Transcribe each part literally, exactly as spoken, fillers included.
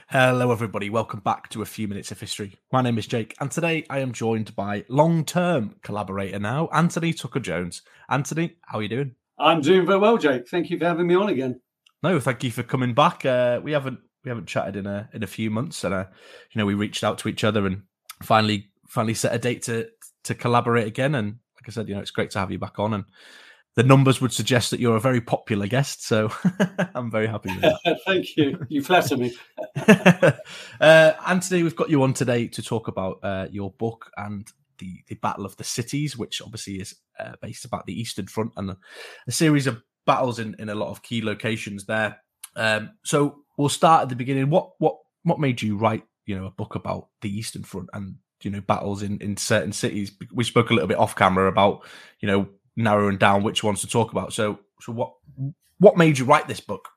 Hello, everybody. Welcome back to A Few Minutes of History. My name is Jake, and today I am joined by long-term collaborator now, Anthony Tucker-Jones. Anthony, how are you doing? I'm doing very well, Jake. Thank you for having me on again. No, thank you for coming back. Uh, we haven't we haven't chatted in a in a few months, and uh, you know we reached out to each other and finally finally set a date to to collaborate again. And like I said, you know it's great to have you back on, and the numbers would suggest that you're a very popular guest, so I'm very happy with that. Thank you. You flatter me. uh, Anthony, we've got you on today to talk about uh, your book and the, the Battle of the Cities, which obviously is uh, based about the Eastern Front and a, a series of battles in, in a lot of key locations there. Um, so we'll start at the beginning. What what what made you write, you know, a book about the Eastern Front and, you know, battles in, in certain cities? We spoke a little bit off camera about, you know, narrowing down which ones to talk about. So, so what what made you write this book?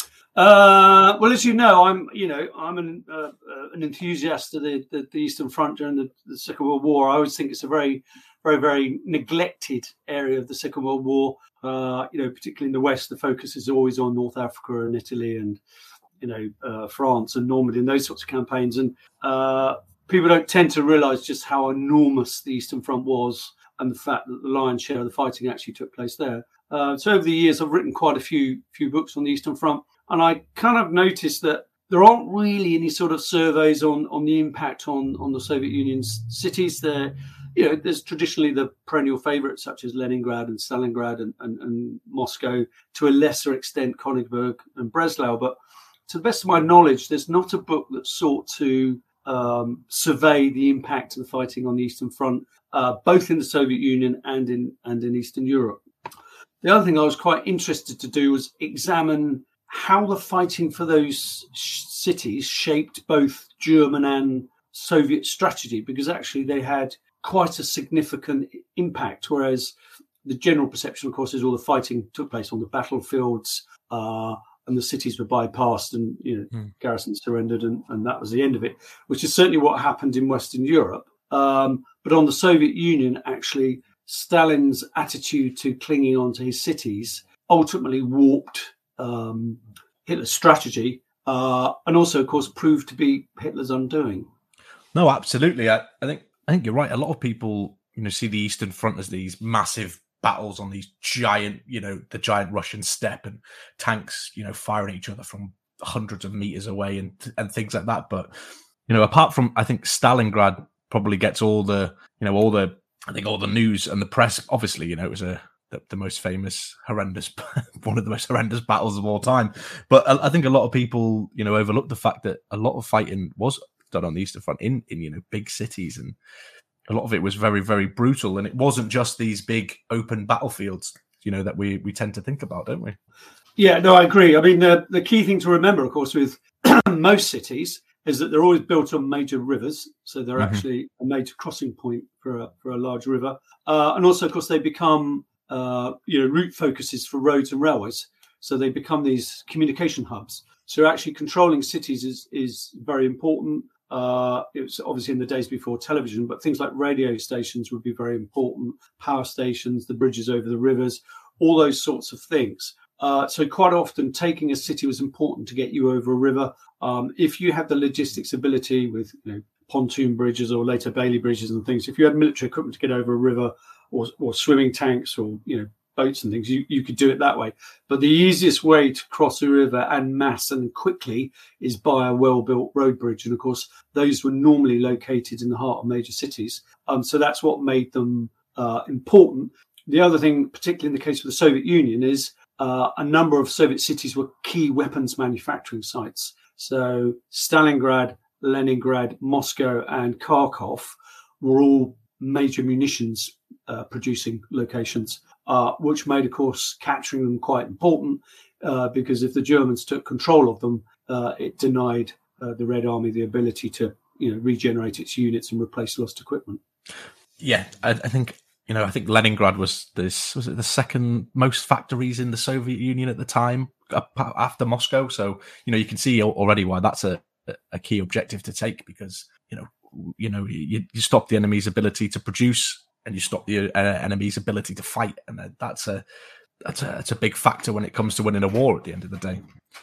Uh, well, as you know, I'm you know I'm an uh, uh, an enthusiast of the, the, the Eastern Front during the, the Second World War. I always think it's a very very very neglected area of the Second World War. Uh, you know, particularly in the West, the focus is always on North Africa and Italy and you know uh, France and Normandy and those sorts of campaigns. And uh, people don't tend to realise just how enormous the Eastern Front was, and the fact that the lion's share of the fighting actually took place there. Uh, so over the years, I've written quite a few few books on the Eastern Front, and I kind of noticed that there aren't really any sort of surveys on, on the impact on, on the Soviet Union's cities. There, you know, there's traditionally the perennial favourites such as Leningrad and Stalingrad and, and, and Moscow, to a lesser extent Königsberg and Breslau. But to the best of my knowledge, there's not a book that sought to um, survey the impact of the fighting on the Eastern Front, uh, both in the Soviet Union and in and in Eastern Europe. The other thing I was quite interested to do was examine how the fighting for those sh- cities shaped both German and Soviet strategy, because actually they had quite a significant impact, whereas the general perception, of course, is all the fighting took place on the battlefields uh, and the cities were bypassed and you know mm. garrisons surrendered and, and that was the end of it, which is certainly what happened in Western Europe. Um, but on the Soviet Union, actually, Stalin's attitude to clinging on to his cities ultimately warped um, Hitler's strategy uh, and also, of course, proved to be Hitler's undoing. No, absolutely. I, I think I think you're right. A lot of people, you know, see the Eastern Front as these massive battles on these giant, you know, the giant Russian steppe and tanks, you know, firing each other from hundreds of meters away and and things like that. But, you know, apart from, I think Stalingrad probably gets all the, you know, all the, I think all the news and the press. Obviously, you know, it was a the, the most famous, horrendous, one of the most horrendous battles of all time. But I, I think a lot of people, you know, overlook the fact that a lot of fighting was done on the Eastern Front in, in, you know, big cities. And a lot of it was very, very brutal. And it wasn't just these big open battlefields, you know, that we, we tend to think about, don't we? Yeah, no, I agree. I mean, the, the key thing to remember, of course, with most cities is that they're always built on major rivers. So they're mm-hmm. actually a major crossing point for a, for a large river. Uh, and also, of course, they become, uh, you know, route focuses for roads and railways. So they become these communication hubs. So actually controlling cities is, is very important. Uh, it was obviously in the days before television, but things like radio stations would be very important, power stations, the bridges over the rivers, all those sorts of things. Uh, so quite often taking a city was important to get you over a river. Um, if you had the logistics ability with you know, pontoon bridges or later Bailey bridges and things, if you had military equipment to get over a river or, or swimming tanks or you know boats and things, you, you could do it that way. But the easiest way to cross a river en masse and quickly is by a well-built road bridge. And of course, those were normally located in the heart of major cities. Um, so that's what made them uh, important. The other thing, particularly in the case of the Soviet Union, is uh, a number of Soviet cities were key weapons manufacturing sites. So Stalingrad, Leningrad, Moscow, and Kharkov were all major munitions uh, producing locations. Uh, which made, of course, capturing them quite important uh, because if the Germans took control of them, uh, it denied uh, the Red Army the ability to, you know, regenerate its units and replace lost equipment. Yeah, I, I think, you know, I think Leningrad was this, was it the second most factories in the Soviet Union at the time after Moscow? So, you know, you can see already why that's a, a key objective to take because, you know, you know, you, you stop the enemy's ability to produce and you stop the uh, enemy's ability to fight, and that's a that's a that's a big factor when it comes to winning a war at the end of the day.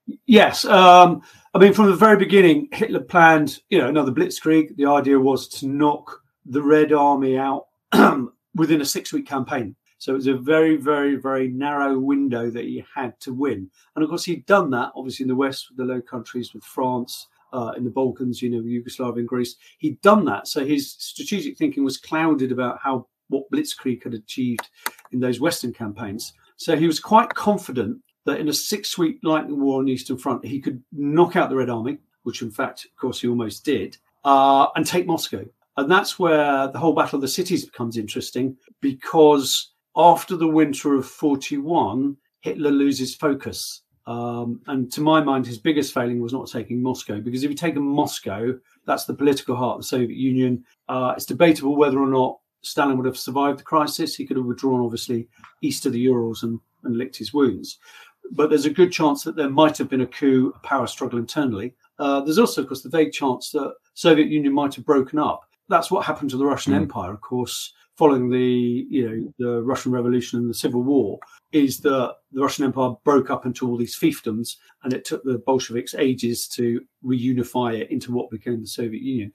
Yes. Um, I mean, from the very beginning, Hitler planned, you know, another blitzkrieg. The idea was to knock the Red Army out within a six-week campaign. So it was a very, very, very narrow window that he had to win. And of course, he'd done that, obviously, in the West with the Low Countries, with France, uh, in the Balkans, you know, Yugoslavia and Greece. He'd done that. So his strategic thinking was clouded about how what blitzkrieg had achieved in those Western campaigns. So he was quite confident that in a six-week lightning war on the Eastern Front, he could knock out the Red Army, which in fact, of course, he almost did, uh, and take Moscow. And that's where the whole Battle of the Cities becomes interesting, because after the winter of forty-one, Hitler loses focus. Um, and to my mind, his biggest failing was not taking Moscow, because if he'd taken Moscow, that's the political heart of the Soviet Union. Uh, it's debatable whether or not Stalin would have survived the crisis. He could have withdrawn, obviously, east of the Urals and, and licked his wounds. But there's a good chance that there might have been a coup, a power struggle internally. Uh, there's also, of course, the vague chance that Soviet Union might have broken up. That's what happened to the Russian mm. Empire, of course, following the you know the Russian Revolution and the Civil War, is that the Russian Empire broke up into all these fiefdoms, and it took the Bolsheviks ages to reunify it into what became the Soviet Union.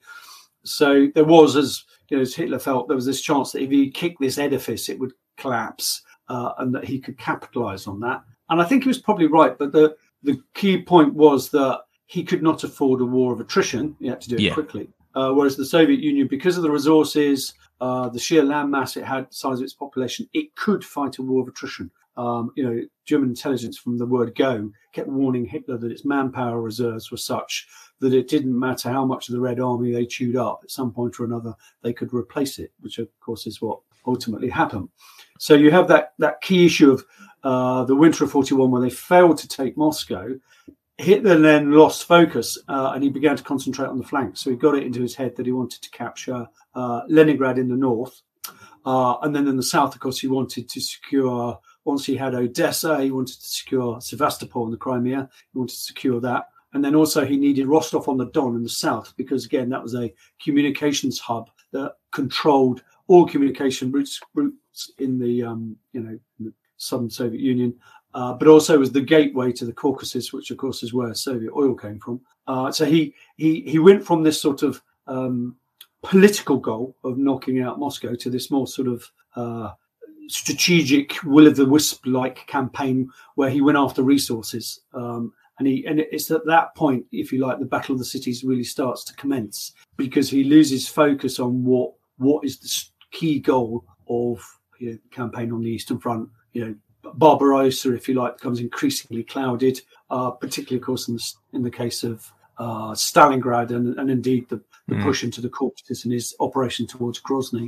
So there was, as you know, as Hitler felt, there was this chance that if he kicked this edifice, it would collapse, uh, and that he could capitalize on that. And I think he was probably right, but the, the key point was that he could not afford a war of attrition. He had to do it yeah. quickly. Uh, whereas the Soviet Union, because of the resources, uh, the sheer land mass it had, the size of its population, it could fight a war of attrition. Um, you know, German intelligence from the word go kept warning Hitler that its manpower reserves were such that it didn't matter how much of the Red Army they chewed up, at some point or another, they could replace it, which of course is what ultimately happened. So you have that, that key issue of uh, the winter of forty-one, where they failed to take Moscow. Hitler then lost focus uh, and he began to concentrate on the flanks. So he got it into his head that he wanted to capture uh, Leningrad in the north. Uh, and then in the south, of course, he wanted to secure, once he had Odessa, he wanted to secure Sevastopol in the Crimea. He wanted to secure that. And then also he needed Rostov-on-the-Don in the south, because, again, that was a communications hub that controlled all communication routes, routes in the, um, you know, in the southern Soviet Union. Uh, but also was the gateway to the Caucasus, which, of course, is where Soviet oil came from. Uh, so he he he went from this sort of um, political goal of knocking out Moscow to this more sort of uh, strategic, will-o'-the-wisp-like campaign where he went after resources. Um, and he and it's at that point, if you like, the Battle of the Cities really starts to commence, because he loses focus on what what is the key goal of, you know, the campaign on the Eastern Front. You know, Barbarossa, if you like, becomes increasingly clouded, uh, particularly, of course, in the, in the case of uh, Stalingrad and, and indeed the, the mm. push into the Caucasus and his operation towards Grozny.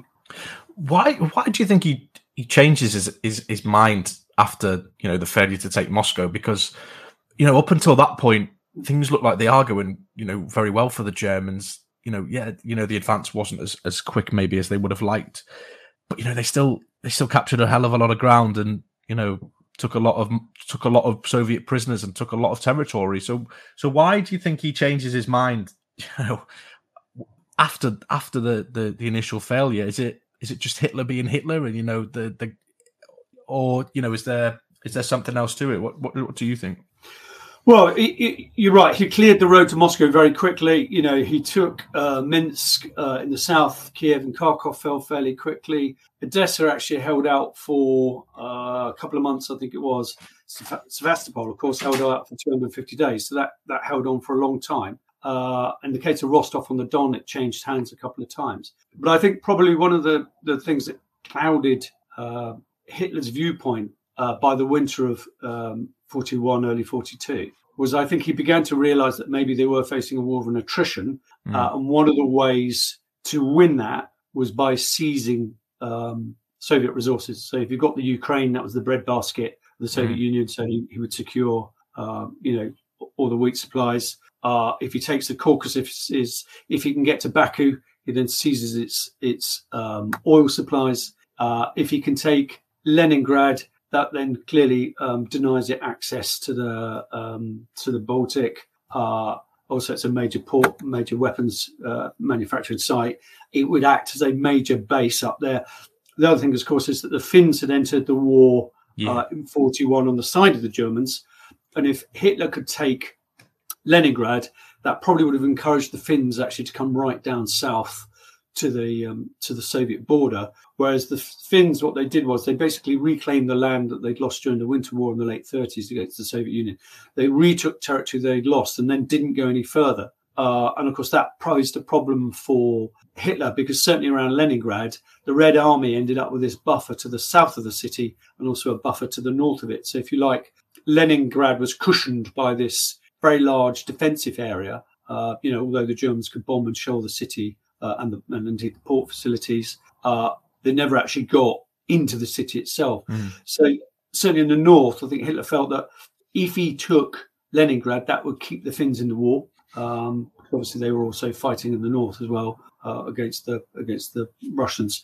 Why why do you think he, he changes his, his, his mind after, you know, the failure to take Moscow? Because, you know, up until that point, things look like they are going, you know, very well for the Germans. You know, yeah, you know, the advance wasn't as, as quick maybe as they would have liked. But, you know, they still they still captured a hell of a lot of ground and, you know, took a lot of took a lot of Soviet prisoners and took a lot of territory. So, so why do you think he changes his mind? You know, after after the, the, the initial failure, is it is it just Hitler being Hitler, and you know the the, or you know is there is there something else to it? What what, what do you think? Well, it, it, you're right. He cleared the road to Moscow very quickly. You know, he took uh, Minsk uh, in the south. Kiev and Kharkov fell fairly quickly. Odessa actually held out for uh, a couple of months, I think it was. Sevastopol, of course, held out for two hundred fifty days. So that, that held on for a long time. Uh, in the case of Rostov-on-the-Don, it changed hands a couple of times. But I think probably one of the, the things that clouded uh, Hitler's viewpoint uh, by the winter of um, forty-one, early forty-two, was I think he began to realise that maybe they were facing a war of an attrition. Mm. Uh, and one of the ways to win that was by seizing um, Soviet resources. So if you got the Ukraine, that was the breadbasket of the Soviet mm. Union. So he, he would secure, uh, you know, all the wheat supplies. Uh, if he takes the Caucasus, is if he can get to Baku, he then seizes its its um, oil supplies. Uh, if he can take Leningrad, that then clearly um, denies it access to the um, to the Baltic. Uh, also, it's a major port, major weapons uh, manufacturing site. It would act as a major base up there. The other thing, of course, is that the Finns had entered the war yeah. uh, in forty-one on the side of the Germans. and if Hitler could take Leningrad, that probably would have encouraged the Finns actually to come right down south to the um, to the Soviet border. Whereas the Finns, what they did was they basically reclaimed the land that they'd lost during the Winter War in the late thirties against the Soviet Union. They retook territory they'd lost and then didn't go any further. Uh, and of course, that posed a problem for Hitler, because certainly around Leningrad, the Red Army ended up with this buffer to the south of the city and also a buffer to the north of it. So if you like, Leningrad was cushioned by this very large defensive area. Uh, you know, although the Germans could bomb and shell the city uh, and, the, and indeed the port facilities, uh, they never actually got into the city itself. Mm. So certainly in the north, I think Hitler felt that if he took Leningrad, that would keep the Finns in the war. Um, obviously, they were also fighting in the north as well uh, against the against the Russians.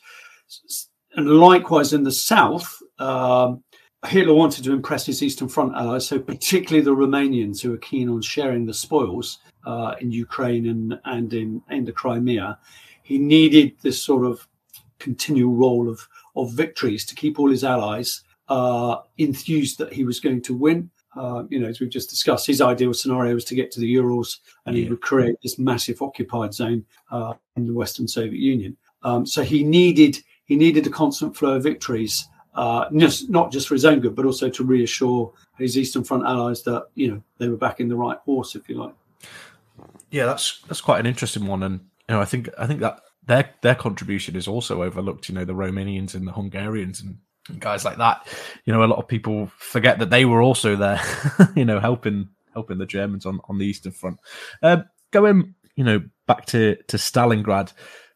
And likewise in the south, um, Hitler wanted to impress his Eastern Front allies, so particularly the Romanians, who were keen on sharing the spoils uh, in Ukraine and and in, in the Crimea. He needed this sort of continual roll of of victories to keep all his allies uh, enthused that he was going to win. Uh, you know, as we've just discussed, his ideal scenario was to get to the Urals, and yeah. he would create this massive occupied zone uh, in the Western Soviet Union. Um, so he needed he needed a constant flow of victories, uh, just, not just for his own good, but also to reassure his Eastern Front allies that, you know, they were back in the right horse, if you like. Yeah, that's that's quite an interesting one, and you know, I think I think that their their contribution is also overlooked. You know, the Romanians and the Hungarians and. Guys like that, you know, a lot of people forget that they were also there, you know, helping helping the Germans on, on the Eastern Front. Uh, going, you know, back to, to Stalingrad,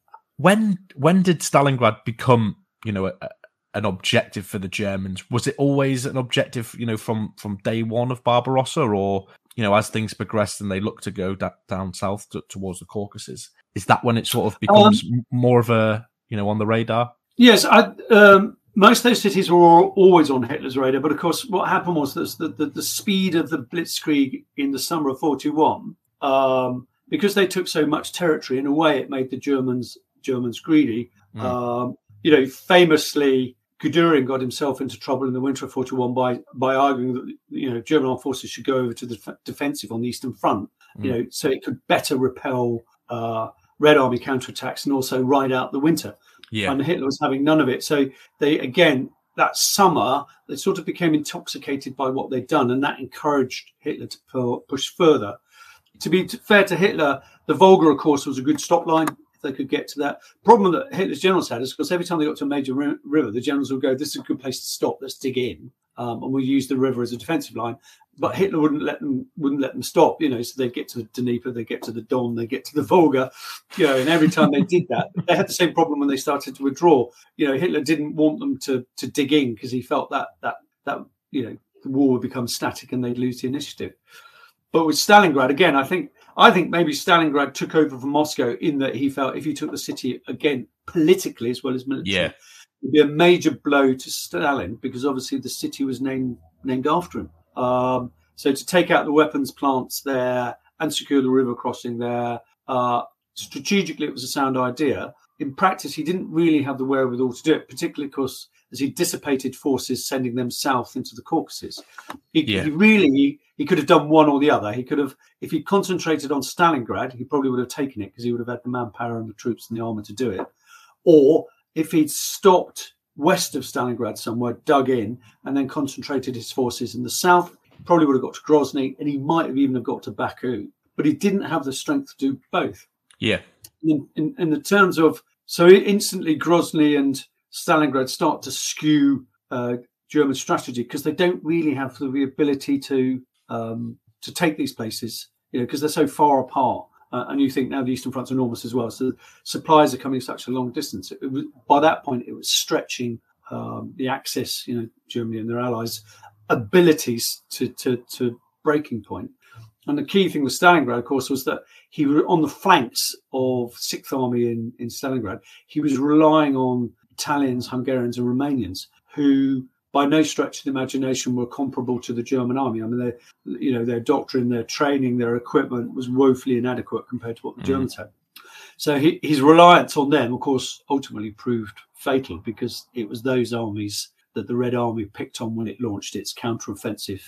when when did Stalingrad become, you know, a, a, an objective for the Germans? Was it always an objective, you know, from from day one of Barbarossa, or you know, as things progressed and they looked to go da- down south to, towards the Caucasus, is that when it sort of becomes um, more of a, you know, on the radar? Yes, I. Um... Most of those cities were always on Hitler's radar, but of course, what happened was that the, the, the speed of the Blitzkrieg in the summer of forty-one, um, because they took so much territory, in a way, it made the Germans Germans greedy. Mm. Um, you know, famously, Guderian got himself into trouble in the winter of forty-one by by arguing that, you know, German armed forces should go over to the f- defensive on the Eastern Front, mm. you know, so it could better repel uh, Red Army counterattacks and also ride out the winter. Yeah. And Hitler was having none of it. So they, again, that summer, they sort of became intoxicated by what they'd done, and that encouraged Hitler to push further. To be fair to Hitler, the Volga, of course, was a good stop line if they could get to that. Problem that Hitler's generals had is, of course, every time they got to a major river, the generals would go, this is a good place to stop, let's dig in. Um, and we'll use the river as a defensive line. But Hitler wouldn't let them wouldn't let them stop, you know, so they'd get to the Dnieper, they get to the Don, they get to the Volga, you know, and every time they did that, they had the same problem when they started to withdraw. You know, Hitler didn't want them to to dig in because he felt that that that you know, the war would become static and they'd lose the initiative. But with Stalingrad, again, I think I think maybe Stalingrad took over from Moscow in that he felt if he took the city again politically as well as militarily, yeah. it would be a major blow to Stalin, because obviously the city was named named after him. Um, so to take out the weapons plants there and secure the river crossing there, uh, strategically it was a sound idea. In practice, he didn't really have the wherewithal to do it, particularly because as he dissipated forces, sending them south into the Caucasus. He, yeah. he really, he could have done one or the other. He could have, if he concentrated on Stalingrad, he probably would have taken it because he would have had the manpower and the troops and the armour to do it. Or if he'd stopped west of Stalingrad somewhere, dug in, and then concentrated his forces in the south, he probably would have got to Grozny, and he might have even have got to Baku. But he didn't have the strength to do both. Yeah. In, in, in the terms of, so instantly Grozny and Stalingrad start to skew uh, German strategy because they don't really have the ability to um, to take these places, you know, because they're so far apart. Uh, and you think now the Eastern Front's enormous as well. So supplies are coming such a long distance. It was, by that point, it was stretching um, the Axis, you know, Germany and their allies' abilities to, to, to breaking point. And the key thing with Stalingrad, of course, was that he was on the flanks of Sixth Army in, in Stalingrad. He was relying on Italians, Hungarians and Romanians who by no stretch of the imagination were comparable to the German army. I mean, their, you know, their doctrine, their training, their equipment was woefully inadequate compared to what the mm. Germans had. So he, his reliance on them, of course, ultimately proved fatal because it was those armies that the Red Army picked on when it launched its counteroffensive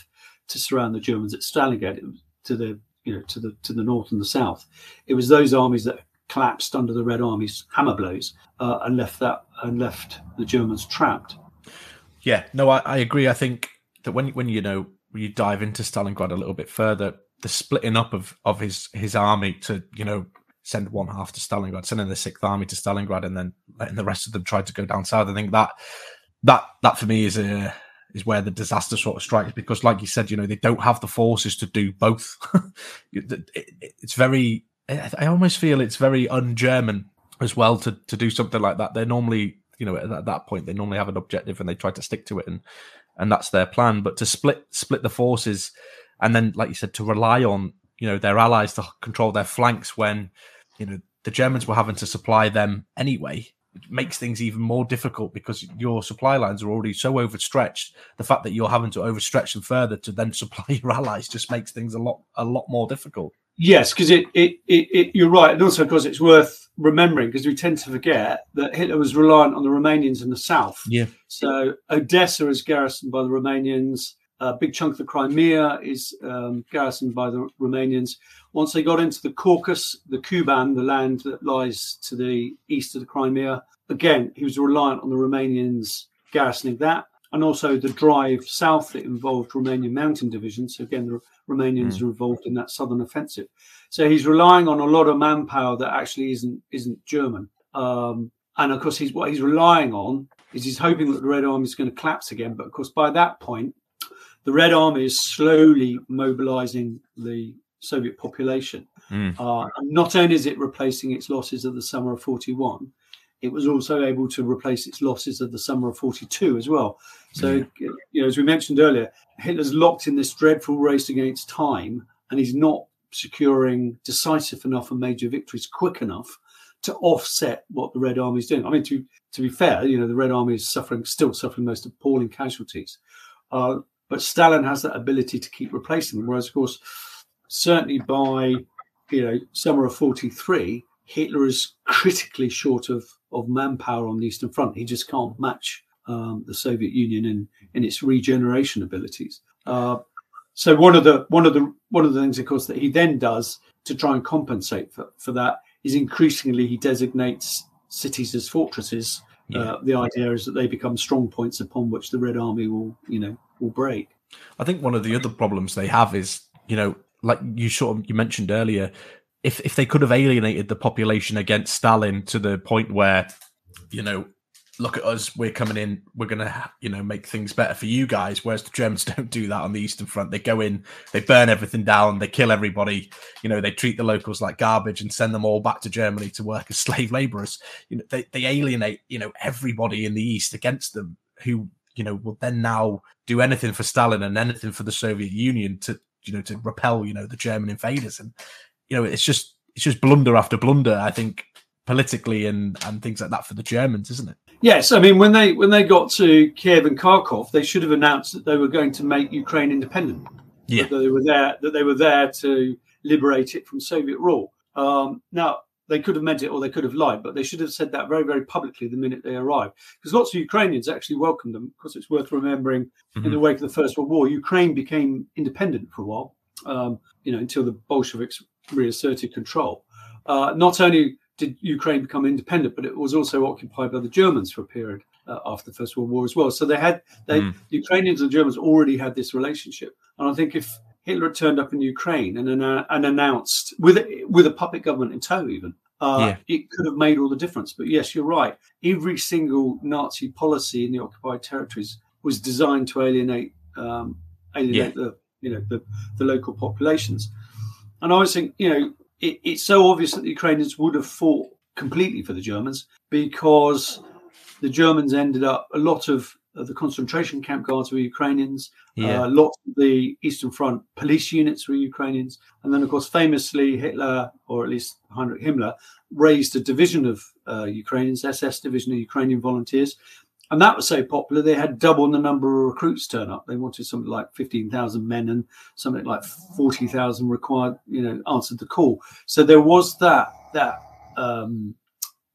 to surround the Germans at Stalingrad to the you know to the to the north and the south. It was those armies that collapsed under the Red Army's hammer blows uh, and left that and left the Germans trapped. Yeah, no, I, I agree. I think that when when you know when you dive into Stalingrad a little bit further, the splitting up of of his his army to you know send one half to Stalingrad, sending the Sixth Army to Stalingrad, and then letting the rest of them try to go down south. I think that that that for me is a is where the disaster sort of strikes, because, like you said, you know they don't have the forces to do both. it, it, it's very. I almost feel it's very un-German as well to, to do something like that. They're normally, you know, at that point, they normally have an objective and they try to stick to it, and and that's their plan. But to split split the forces, and then, like you said, to rely on, you know, their allies to control their flanks when, you know, the Germans were having to supply them anyway, it makes things even more difficult because your supply lines are already so overstretched. The fact that you're having to overstretch them further to then supply your allies just makes things a lot a lot more difficult. Yes, because it, it, it, it, you're right. And also, of course, it's worth remembering, because we tend to forget that Hitler was reliant on the Romanians in the south. Yeah. So Odessa is garrisoned by the Romanians. A big chunk of the Crimea is um, garrisoned by the Romanians. Once they got into the Caucasus, the Kuban, the land that lies to the east of the Crimea, again, he was reliant on the Romanians garrisoning that. And also the drive south that involved Romanian mountain divisions. So again, the Romanians mm. are involved in that southern offensive. So he's relying on a lot of manpower that actually isn't isn't German. Um, and of course, he's what he's relying on is he's hoping that the Red Army is going to collapse again. But of course, by that point, the Red Army is slowly mobilizing the Soviet population. Mm. Uh, and not only is it replacing its losses of the summer of forty-one, it was also able to replace its losses of the summer of forty-two as well. So, yeah. you know, as we mentioned earlier, Hitler's locked in this dreadful race against time, and he's not securing decisive enough and major victories quick enough to offset what the Red Army is doing. I mean, to to be fair, you know, the Red Army is suffering, still suffering most appalling casualties. Uh, but Stalin has that ability to keep replacing them. Whereas, of course, certainly by, you know, summer of forty-three, Hitler is critically short of, of manpower on the Eastern Front. He just can't match um, the Soviet Union in, in its regeneration abilities. Uh, so one of the one of the one of the things, of course, that he then does to try and compensate for, for that is increasingly he designates cities as fortresses. Yeah. Uh, the idea is that they become strong points upon which the Red Army will, you know, will break. I think one of the other problems they have is, you know, like you sort of you mentioned earlier, if if they could have alienated the population against Stalin to the point where, you know, look at us, we're coming in, we're going to, you know, make things better for you guys. Whereas the Germans don't do that on the Eastern Front. They go in, they burn everything down, they kill everybody. You know, they treat the locals like garbage and send them all back to Germany to work as slave laborers. You know, they, they alienate, you know, everybody in the East against them, who, you know, will then now do anything for Stalin and anything for the Soviet Union to, you know, to repel, you know, the German invaders. And, you know, it's just, it's just blunder after blunder, I think, politically and, and things like that for the Germans, isn't it? Yes, I mean, when they when they got to Kiev and Kharkov, they should have announced that they were going to make Ukraine independent. Yeah, that they were there that they were there to liberate it from Soviet rule. Um, now they could have meant it, or they could have lied, but they should have said that very, very publicly the minute they arrived, because lots of Ukrainians actually welcomed them. Because it's worth remembering, mm-hmm. in the wake of the First World War, Ukraine became independent for a while, um, you know, until the Bolsheviks reasserted control. Uh, not only did Ukraine become independent, but it was also occupied by the Germans for a period uh, after the First World War as well. So they had, they, mm. the Ukrainians and Germans already had this relationship. And I think if Hitler had turned up in Ukraine and, and, and announced, with, with a puppet government in tow even, uh, yeah. it could have made all the difference. But yes, you're right. Every single Nazi policy in the occupied territories was designed to alienate, um, alienate yeah. the, you know, the, the local populations. And I was thinking, you know, It, it's so obvious that the Ukrainians would have fought completely for the Germans, because the Germans ended up, a lot of, of the concentration camp guards were Ukrainians, yeah. uh, lots of the Eastern Front police units were Ukrainians. And then, of course, famously, Hitler, or at least Heinrich Himmler, raised a division of uh, Ukrainians, S S division of Ukrainian volunteers. And that was so popular, they had double the number of recruits turn up. They wanted something like fifteen thousand men, and something like forty thousand required, you know, answered the call. So there was that that um,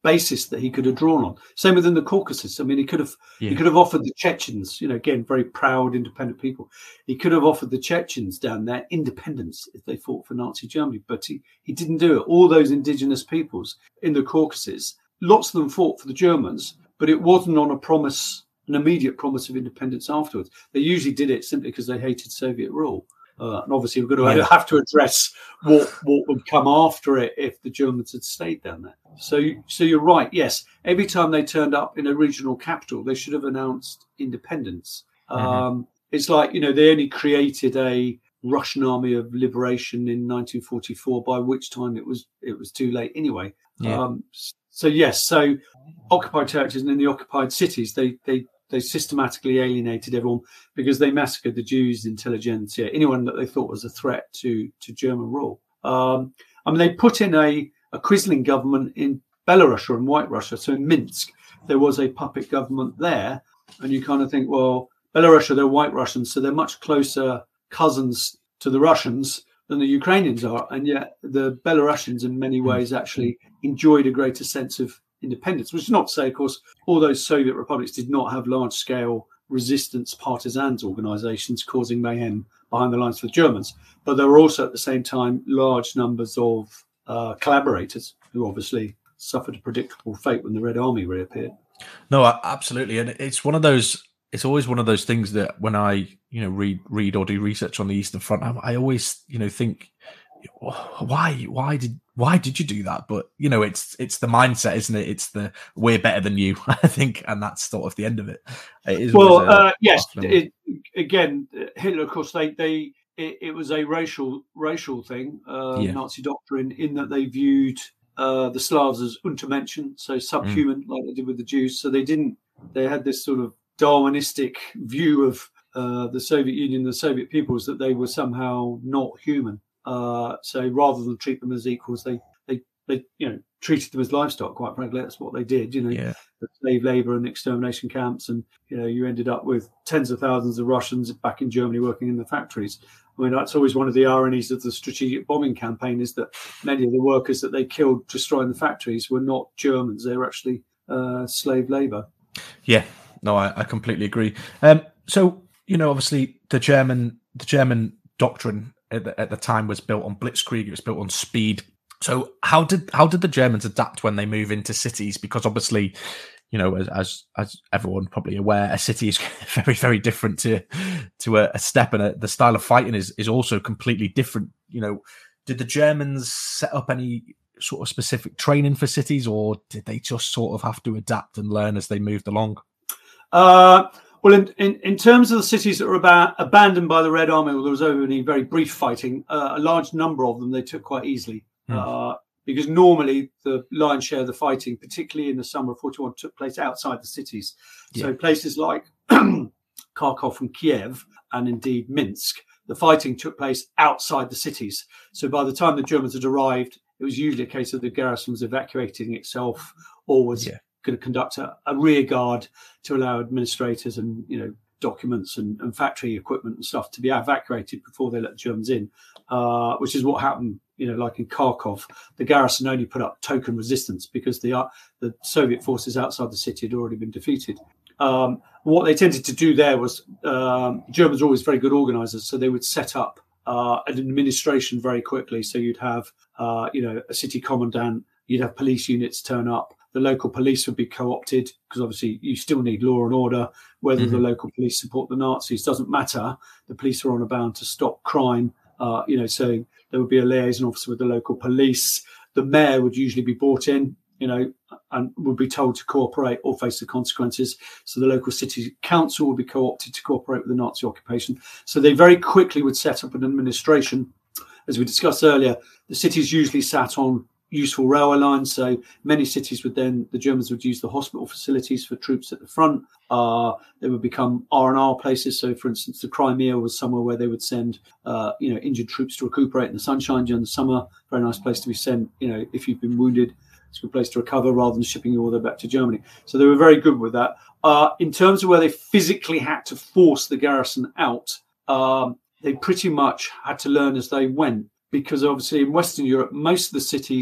basis that he could have drawn on. Same within the Caucasus. I mean, he could have yeah. he could have offered the Chechens, you know, again, very proud, independent people. He could have offered the Chechens down there independence if they fought for Nazi Germany, but he, he didn't do it. All those indigenous peoples in the Caucasus, lots of them fought for the Germans, but it wasn't on a promise, an immediate promise of independence afterwards. They usually did it simply because they hated Soviet rule. Uh, and obviously, we're going to yeah. have to address what what would come after it if the Germans had stayed down there. So, so you're right. Yes, every time they turned up in a regional capital, they should have announced independence. Mm-hmm. Um, it's like, you know, they only created a Russian Army of Liberation in nineteen forty-four, by which time it was it was too late anyway. Yeah. Um, so yes, so occupied territories and in the occupied cities, they they. They systematically alienated everyone because they massacred the Jews, intelligentsia, anyone that they thought was a threat to, to German rule. Um, I mean, they put in a, a quisling government in Belarus and White Russia. So in Minsk, there was a puppet government there. And you kind of think, well, Belarus, they're White Russians, so they're much closer cousins to the Russians than the Ukrainians are. And yet the Belarusians, in many ways, actually enjoyed a greater sense of independence, which is not to say, of course, all those Soviet republics did not have large-scale resistance partisans organizations causing mayhem behind the lines for the Germans. But there were also, at the same time, large numbers of uh, collaborators who obviously suffered a predictable fate when the Red Army reappeared. No, absolutely. And it's one of those, it's always one of those things that when I, you know, read, read or do research on the Eastern Front, I, I always, you know, think, why, why did, why did you do that? But, you know, it's it's the mindset, isn't it? It's the we're better than you, I think. And that's sort of the end of it. It is well, a, uh, yes, it, again, Hitler, of course, they, they it, it was a racial racial thing, uh, yeah. Nazi doctrine, in that they viewed uh, the Slavs as Untermenschen, so subhuman, mm. like they did with the Jews. So they didn't, they had this sort of Darwinistic view of uh, the Soviet Union, the Soviet peoples, that they were somehow not human. Uh, so rather than treat them as equals, they, they, they, you know, treated them as livestock. Quite frankly, that's what they did. You know, yeah. the slave labor and extermination camps, and you know, you ended up with tens of thousands of Russians back in Germany working in the factories. I mean, that's always one of the ironies of the strategic bombing campaign, is that many of the workers that they killed destroying the factories were not Germans; they were actually uh, slave labor. Yeah, no, I, I completely agree. Um, so you know, obviously, the German, the German doctrine at the, at the time was built on blitzkrieg. It was built on speed. So how did how did the Germans adapt when they move into cities? Because obviously, you know, as as, as everyone probably aware, a city is very very different to to a, a steppe, and a, the style of fighting is is also completely different. You know, did the Germans set up any sort of specific training for cities, or did they just sort of have to adapt and learn as they moved along? Uh Well, in, in, in terms of the cities that were about, abandoned by the Red Army, well, there was only very brief fighting. Uh, a large number of them they took quite easily, mm. uh, because normally the lion's share of the fighting, particularly in the summer of forty-one, took place outside the cities. Yeah. So places like Kharkov and Kiev, and indeed Minsk, the fighting took place outside the cities. So by the time the Germans had arrived, it was usually a case of the garrison was evacuating itself, or was yeah. going to conduct a, a rear guard to allow administrators and, you know, documents and, and factory equipment and stuff to be evacuated before they let the Germans in, uh, which is what happened, you know, like in Kharkov. The garrison only put up token resistance because the uh, the Soviet forces outside the city had already been defeated. Um, what they tended to do there was, um, Germans are always very good organisers, so they would set up uh, an administration very quickly. So you'd have, uh, you know, a city commandant, you'd have police units turn up. The local police would be co-opted, because obviously you still need law and order. Whether mm-hmm. the local police support the Nazis doesn't matter. The police are on a bound to stop crime. Uh, you know, so there would be a liaison officer with the local police. The mayor would usually be brought in, you know, and would be told to cooperate or face the consequences. So the local city council would be co-opted to cooperate with the Nazi occupation. So they very quickly would set up an administration. As we discussed earlier, the cities usually sat on useful railway lines, so many cities would then, the Germans would use the hospital facilities for troops at the front. Uh, they would become R and R places. So, for instance, the Crimea was somewhere where they would send, uh, you know, injured troops to recuperate in the sunshine during the summer. Very nice place to be sent. You know, if you've been wounded, it's a good place to recover rather than shipping you all the way back to Germany. So they were very good with that. Uh, in terms of where they physically had to force the garrison out, um, they pretty much had to learn as they went. Because obviously in Western Europe, most of the cities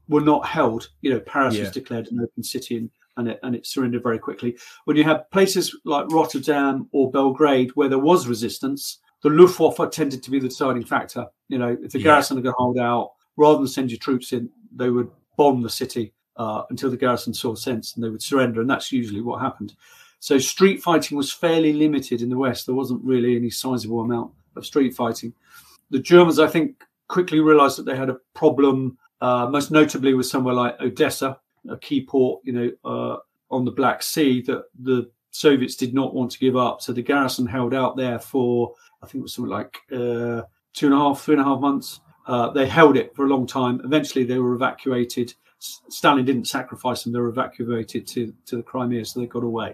were not held. You know, Paris yeah. was declared an open city and, and, it, and it surrendered very quickly. When you have places like Rotterdam or Belgrade where there was resistance, the Luftwaffe tended to be the deciding factor. You know, if the Yeah. garrison are going to hold out, rather than send your troops in, they would bomb the city uh, until the garrison saw sense and they would surrender. And that's usually what happened. So street fighting was fairly limited in the West. There wasn't really any sizable amount of street fighting. The Germans, I think, quickly realized that they had a problem, uh, most notably with somewhere like Odessa, a key port, you know, uh, on the Black Sea, that the Soviets did not want to give up. So the garrison held out there for, I think it was something like uh, two and a half, three and a half months. Uh, they held it for a long time. Eventually, they were evacuated. Stalin didn't sacrifice them. They were evacuated to, to the Crimea, so they got away.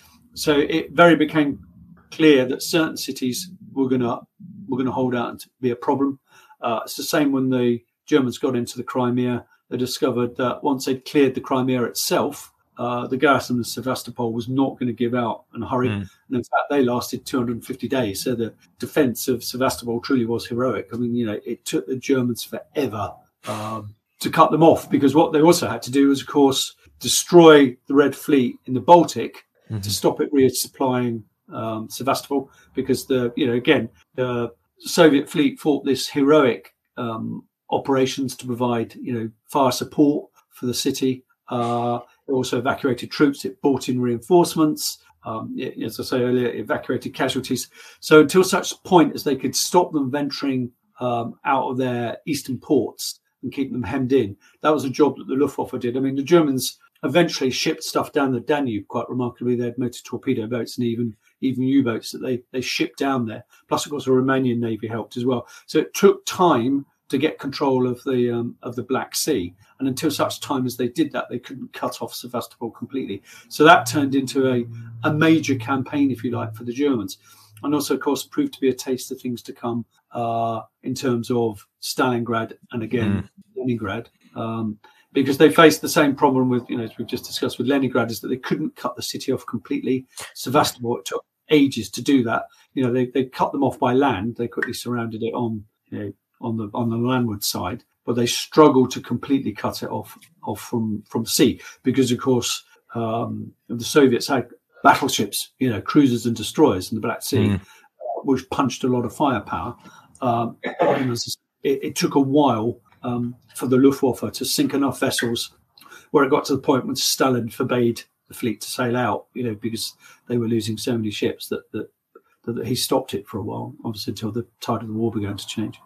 So it very became clear that certain cities were going to were going to hold out and be a problem. Uh, it's the same when the Germans got into the Crimea. They discovered that once they'd cleared the Crimea itself, uh, the garrison of Sevastopol was not going to give out in a hurry. Mm. And in fact, they lasted two hundred fifty days. So the defense of Sevastopol truly was heroic. I mean, you know, it took the Germans forever um, to cut them off, because what they also had to do was, of course, destroy the Red Fleet in the Baltic mm-hmm. to stop it resupplying um, Sevastopol, because the, you know, again, the Soviet fleet fought this heroic um, operations to provide, you know, fire support for the city. Uh, it also evacuated troops. It brought in reinforcements. Um, it, as I say earlier, it evacuated casualties. So until such point as they could stop them venturing um, out of their eastern ports and keep them hemmed in, that was a job that the Luftwaffe did. I mean, the Germans eventually shipped stuff down the Danube quite remarkably. They had motor torpedo boats and even even U-boats that they, they shipped down there. Plus, of course, the Romanian Navy helped as well. So it took time to get control of the um, of the Black Sea. And until such time as they did that, they couldn't cut off Sevastopol completely. So that turned into a, a major campaign, if you like, for the Germans. And also, of course, proved to be a taste of things to come uh, in terms of Stalingrad and, again, mm. Leningrad. Um, because they faced the same problem with, you know, as we've just discussed with Leningrad, is that they couldn't cut the city off completely. Sevastopol, it took ages to do that. You know, they, they cut them off by land. They quickly surrounded it on, you know, on the on the landward side, but they struggled to completely cut it off off from from sea, because of course um, the Soviets had battleships, you know, cruisers and destroyers in the Black Sea, mm. which punched a lot of firepower. Um, and it, it took a while um, for the Luftwaffe to sink enough vessels where it got to the point when Stalin forbade the fleet to sail out, you know, because they were losing so many ships that that, that he stopped it for a while, obviously, until the tide of the war began to change.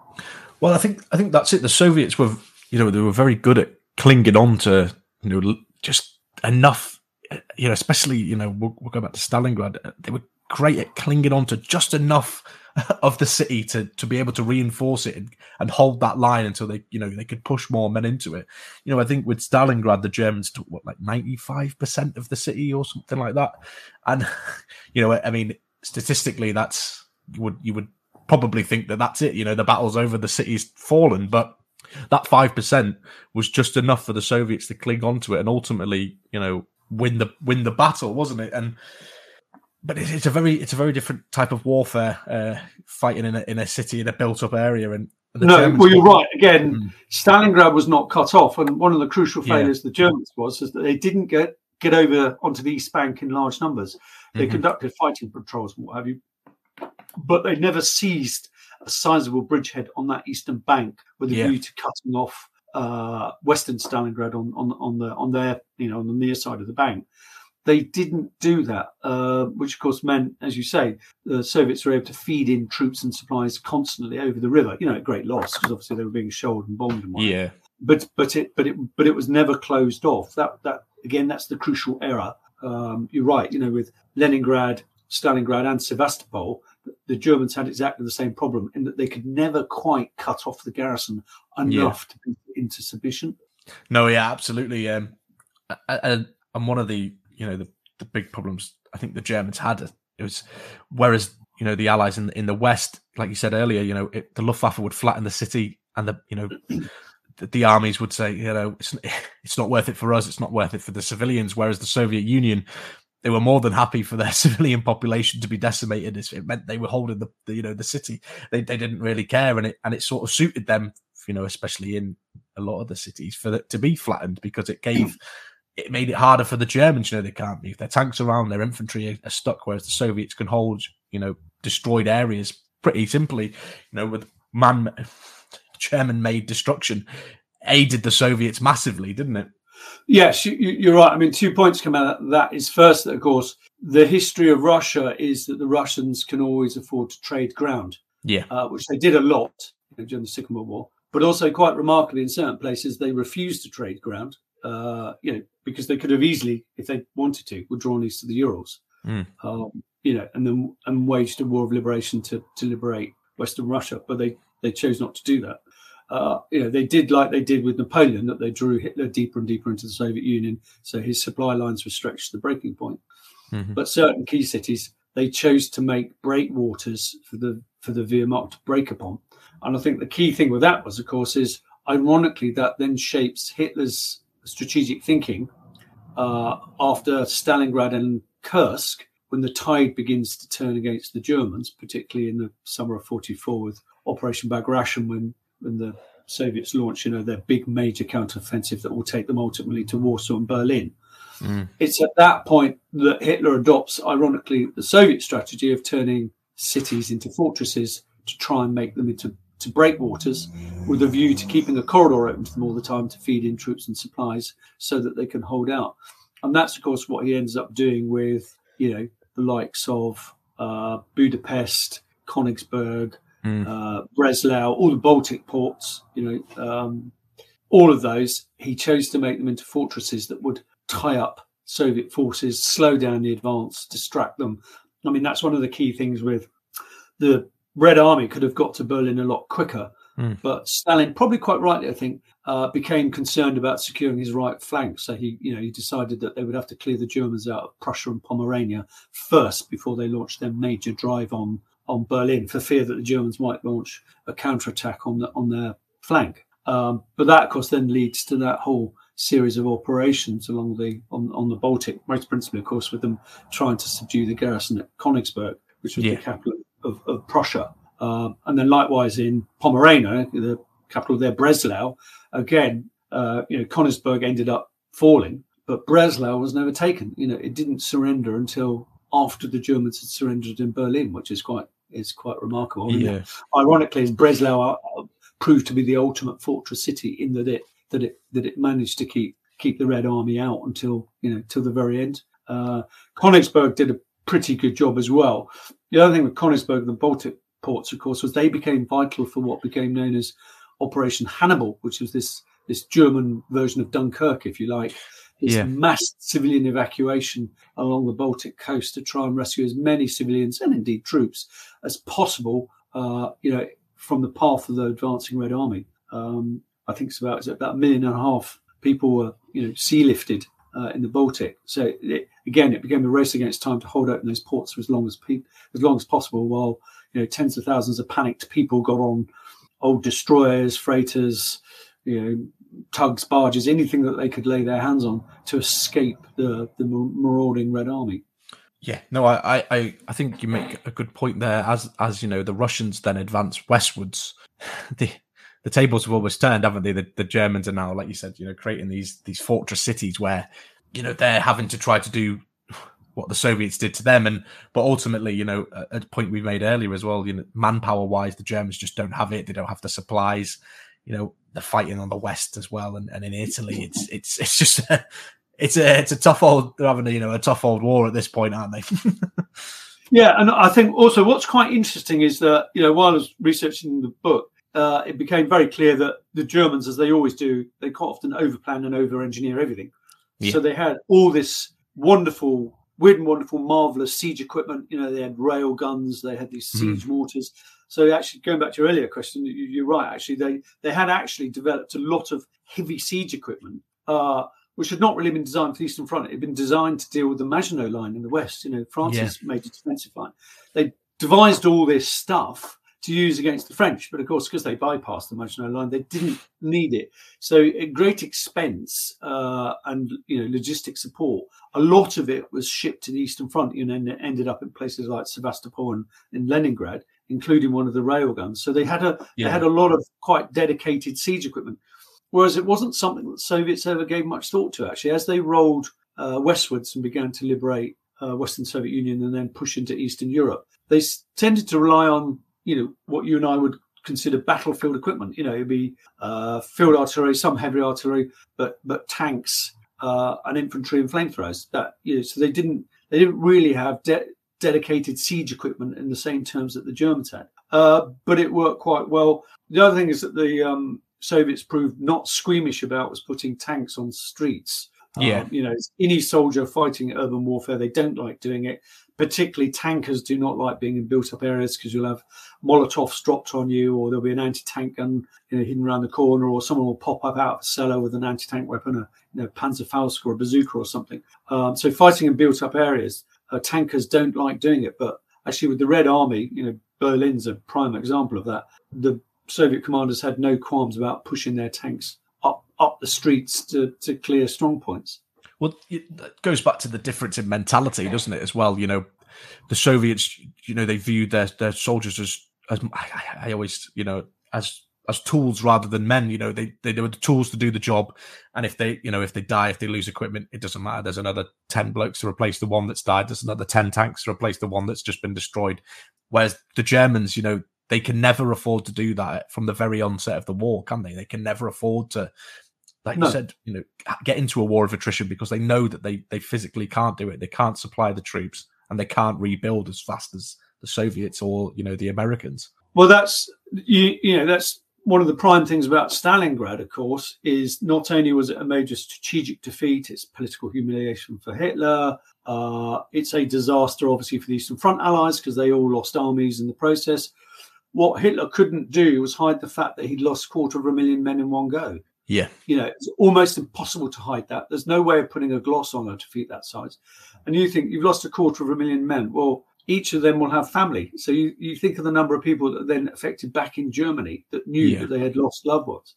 Well, I think I think that's it. The Soviets were, you know, they were very good at clinging on to, you know, just enough, you know, especially, you know, we'll, we'll go back to Stalingrad. They were great at clinging on to just enough of the city to, to be able to reinforce it and, and hold that line until they, you know, they could push more men into it. You know, I think with Stalingrad, the Germans took what, like ninety-five percent of the city or something like that. And, you know, I mean, statistically, that's, you would, you would, probably think that that's it, you know, the battle's over, the city's fallen, but that five percent was just enough for the Soviets to cling on to it and ultimately, you know, win the win the battle, wasn't it? And but it's a very it's a very different type of warfare, uh, fighting in a in a city in a built up area. And, and no, Germans well, you're right. Again, mm. Stalingrad was not cut off, and one of the crucial failures yeah. the Germans was is that they didn't get get over onto the East Bank in large numbers. They mm-hmm. conducted fighting patrols and what have you, but they never seized a sizable bridgehead on that eastern bank with a yeah. view to cutting off uh, Western Stalingrad on, on on the on their you know on the near side of the bank. They didn't do that, uh, which of course meant, as you say, the Soviets were able to feed in troops and supplies constantly over the river. You know, at great loss, because obviously they were being shelled and bombed and whatnot. Yeah, but but it but it but it was never closed off. That that again, that's the crucial error. Um, you're right. You know, with Leningrad, Stalingrad, and Sevastopol, the Germans had exactly the same problem in that they could never quite cut off the garrison enough yeah. to put it into submission. No, yeah, absolutely. Um, and, and one of the, you know, the, the big problems I think the Germans had, it was, whereas, you know, the Allies in, in the West, like you said earlier, you know, it, the Luftwaffe would flatten the city and the, you know, the, the armies would say, you know, it's, it's not worth it for us. It's not worth it for the civilians. Whereas the Soviet Union, they were more than happy for their civilian population to be decimated. It meant they were holding the, the you know, the city. They they didn't really care, and it and it sort of suited them, you know, especially in a lot of the cities for it to be flattened, because it gave it made it harder for the Germans. You know, they can't move their tanks around, their infantry are, are stuck, whereas the Soviets can hold, you know, destroyed areas pretty simply. You know, with man German-made destruction aided the Soviets massively, didn't it? Yes, you, you're right. I mean, two points come out of that. Is first that, of course, the history of Russia is that the Russians can always afford to trade ground, yeah, uh, which they did a lot, you know, during the Second World War. But also, quite remarkably, in certain places, they refused to trade ground, uh, you know, because they could have easily, if they wanted to, withdrawn east to the Urals, mm. um, you know, and then and waged a war of liberation to, to liberate Western Russia. But they, they chose not to do that. Uh, you know, they did like they did with Napoleon, that they drew Hitler deeper and deeper into the Soviet Union, so his supply lines were stretched to the breaking point. Mm-hmm. But certain key cities, they chose to make breakwaters for the for the Wehrmacht to break upon. And I think the key thing with that was, of course, is ironically that then shapes Hitler's strategic thinking uh, after Stalingrad and Kursk, when the tide begins to turn against the Germans, particularly in the summer of forty-four with Operation Bagration, when when the Soviets launch, you know, their big major counteroffensive that will take them ultimately to Warsaw and Berlin. Mm. It's at that point that Hitler adopts, ironically, the Soviet strategy of turning cities into fortresses to try and make them into to breakwaters, with a view to keeping a corridor open to them all the time to feed in troops and supplies so that they can hold out. And that's, of course, what he ends up doing with, you know, the likes of uh, Budapest, Königsberg, Mm. Uh, Breslau, all the Baltic ports, you know, um, all of those, he chose to make them into fortresses that would tie up Soviet forces, slow down the advance, distract them. I mean, that's one of the key things with the Red Army could have got to Berlin a lot quicker. Mm. But Stalin, probably quite rightly, I think, uh, became concerned about securing his right flank. So he, you know, he decided that they would have to clear the Germans out of Prussia and Pomerania first before they launched their major drive on on Berlin, for fear that the Germans might launch a counterattack on the, on their flank. Um, but that, of course, then leads to that whole series of operations along the on, on the Baltic, most principally, of course, with them trying to subdue the garrison at Königsberg, which was yeah. the capital of, of Prussia. Um, and then likewise in Pomerania, the capital of their Breslau, again, uh, you know, Königsberg ended up falling, but Breslau was never taken. You know, it didn't surrender until after the Germans had surrendered in Berlin, which is quite is quite remarkable. Yeah. Ironically, Breslau proved to be the ultimate fortress city in that it that it that it managed to keep keep the Red Army out until you know till the very end. Uh, Königsberg did a pretty good job as well. The other thing with Königsberg and the Baltic ports, of course, was they became vital for what became known as Operation Hannibal, which was this this German version of Dunkirk, if you like. This yeah. mass civilian evacuation along the Baltic coast to try and rescue as many civilians and indeed troops as possible, uh, you know, from the path of the advancing Red Army. Um, I think it's about, it's about a million and a half people were, you know, sea lifted uh, in the Baltic. So it, again, it became a race against time to hold open those ports for as long as pe- as long as possible, while you know tens of thousands of panicked people got on old destroyers, freighters, you know, tugs, barges, anything that they could lay their hands on to escape the, the marauding Red Army. Yeah, no, I, I, I think you make a good point there. As as you know, the Russians then advance westwards. The the tables have always turned, haven't they? The, the Germans are now, like you said, you know, creating these these fortress cities where, you know, they're having to try to do what the Soviets did to them. And but ultimately, you know, a, a point we made earlier as well, you know, manpower wise, the Germans just don't have it. They don't have the supplies. You know, they're fighting on the west as well, and, and in Italy, it's it's it's just a, it's a it's a tough old they're having a, you know a tough old war at this point, aren't they? Yeah, and I think also what's quite interesting is that you know while I was researching the book, uh, it became very clear that the Germans, as they always do, they quite often overplan and over-engineer everything. Yeah. So they had all this wonderful, weird and wonderful, marvelous siege equipment. You know, they had rail guns, they had these siege mm. mortars. So actually, going back to your earlier question, you're right. Actually, they, they had actually developed a lot of heavy siege equipment, uh, which had not really been designed for the Eastern Front. It had been designed to deal with the Maginot Line in the West, you know, France's yeah. major defensive line. They devised all this stuff to use against the French, but of course, because they bypassed the Maginot Line, they didn't need it. So at great expense uh, and, you know, logistic support, a lot of it was shipped to the Eastern Front, you know, and it ended up in places like Sevastopol and in Leningrad, including one of the railguns. So they had a yeah. they had a lot of quite dedicated siege equipment. Whereas it wasn't something that the Soviets ever gave much thought to, actually. As they rolled uh, westwards and began to liberate uh, Western Soviet Union and then push into Eastern Europe, they s- tended to rely on, you know, what you and I would consider battlefield equipment. You know, it'd be uh, field artillery, some heavy artillery, but but tanks uh, and infantry and flamethrowers. That, you know, so they didn't they didn't really have de- dedicated siege equipment in the same terms that the Germans had. Uh, but it worked quite well. The other thing is that the um, Soviets proved not squeamish about was putting tanks on streets. Yeah. Um, you know, any soldier fighting urban warfare, they don't like doing it. Particularly tankers do not like being in built-up areas because you'll have Molotovs dropped on you, or there'll be an anti-tank gun, you know, hidden around the corner, or someone will pop up out of a cellar with an anti-tank weapon, a you know, Panzerfaust or a bazooka or something. Um, so fighting in built-up areas, uh, tankers don't like doing it. But actually, with the Red Army, you know, Berlin's a prime example of that. The Soviet commanders had no qualms about pushing their tanks up up the streets to, to clear strong points. Well, it goes back to the difference in mentality, doesn't it, as well? You know, the Soviets, you know, they viewed their, their soldiers as, as I, I always, you know, as as tools rather than men. You know, they, they were the tools to do the job. And if they, you know, if they die, if they lose equipment, it doesn't matter. There's another ten blokes to replace the one that's died. There's another ten tanks to replace the one that's just been destroyed. Whereas the Germans, you know, they can never afford to do that from the very onset of the war, can they? They can never afford to, like no. you said, you know, get into a war of attrition because they know that they, they physically can't do it. They can't supply the troops and they can't rebuild as fast as the Soviets or, you know, the Americans. Well, that's, you, you know, that's one of the prime things about Stalingrad, of course, is not only was it a major strategic defeat, it's political humiliation for Hitler. Uh, it's a disaster, obviously, for the Eastern Front allies because they all lost armies in the process. What Hitler couldn't do was hide the fact that he'd lost a quarter of a million men in one go. Yeah. You know, it's almost impossible to hide that. There's no way of putting a gloss on a defeat that size. And you think you've lost a quarter of a million men. Well, each of them will have family. So you, you think of the number of people that then affected back in Germany that knew yeah. that they had lost loved ones.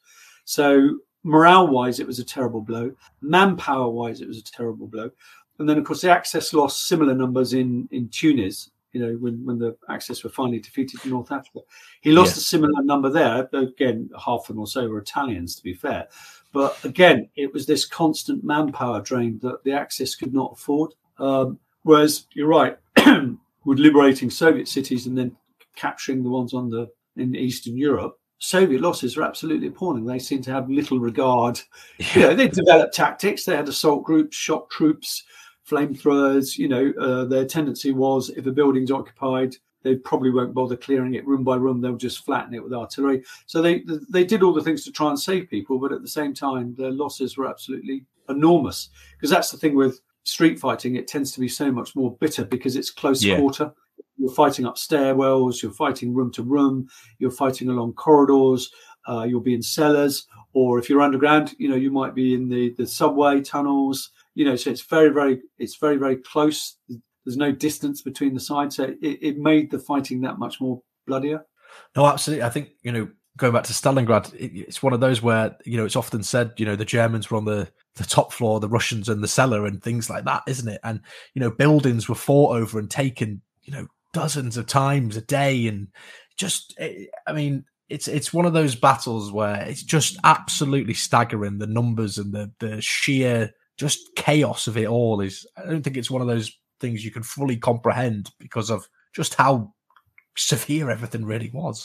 So morale-wise, it was a terrible blow. Manpower-wise, it was a terrible blow. And then, of course, the Axis lost similar numbers in, in Tunis, you know, when, when the Axis were finally defeated in North Africa. He lost yeah. a similar number there. Again, half of them or so were Italians, to be fair. But again, it was this constant manpower drain that the Axis could not afford. Um, whereas, you're right, with liberating Soviet cities and then capturing the ones on the in Eastern Europe, Soviet losses are absolutely appalling. They seem to have little regard. Yeah. You know, they developed tactics. They had assault groups, shock troops, flamethrowers. You know, uh, their tendency was if a building's occupied, they probably won't bother clearing it room by room. They'll just flatten it with artillery. So they they did all the things to try and save people, but at the same time, their losses were absolutely enormous. Because that's the thing with street fighting, it tends to be so much more bitter because it's close yeah. quarter. You're fighting up stairwells, you're fighting room to room, you're fighting along corridors, uh, you'll be in cellars, or if you're underground, you know, you might be in the, the subway tunnels, you know, so it's very, very, it's very, very close. There's no distance between the sides. So it, it made the fighting that much more bloodier. No, absolutely. I think, you know, going back to Stalingrad, it, it's one of those where, you know, it's often said, you know, the Germans were on the, the top floor, the Russians in the cellar and things like that, isn't it? And, you know, buildings were fought over and taken, you know, dozens of times a day. And just, I mean, it's it's one of those battles where it's just absolutely staggering. The numbers and the, the sheer just chaos of it all is, I don't think it's one of those things you can fully comprehend because of just how severe everything really was.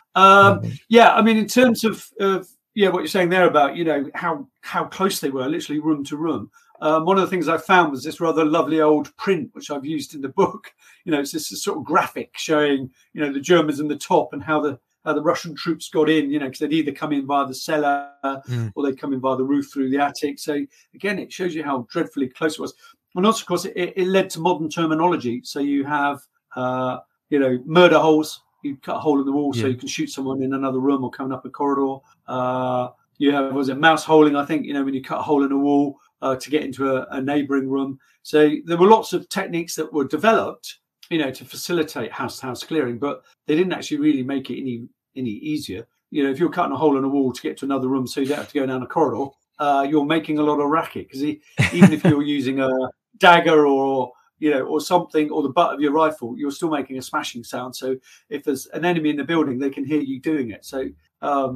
Um, yeah, I mean, in terms of, of yeah, what you're saying there about, you know, how how close they were, literally room to room. Um, one of the things I found was this rather lovely old print, which I've used in the book. You know, it's this sort of graphic showing, you know, the Germans in the top and how the how the Russian troops got in, you know, because they'd either come in via the cellar mm. or they'd come in via the roof through the attic. So, again, it shows you how dreadfully close it was. And also, of course, it, it led to modern terminology. So you have, uh, you know, murder holes. You cut a hole in the wall yeah. so you can shoot someone in another room or coming up a corridor. Uh, you have, was it mouse holing, I think, you know, when you cut a hole in a wall uh, to get into a, a neighbouring room. So there were lots of techniques that were developed, you know, to facilitate house-to-house clearing, but they didn't actually really make it any any easier. You know, if you're cutting a hole in a wall to get to another room so you don't have to go down a corridor, uh, you're making a lot of racket because even if you're using a dagger or you know, or something, or the butt of your rifle, you're still making a smashing sound. So if there's an enemy in the building, they can hear you doing it. So um,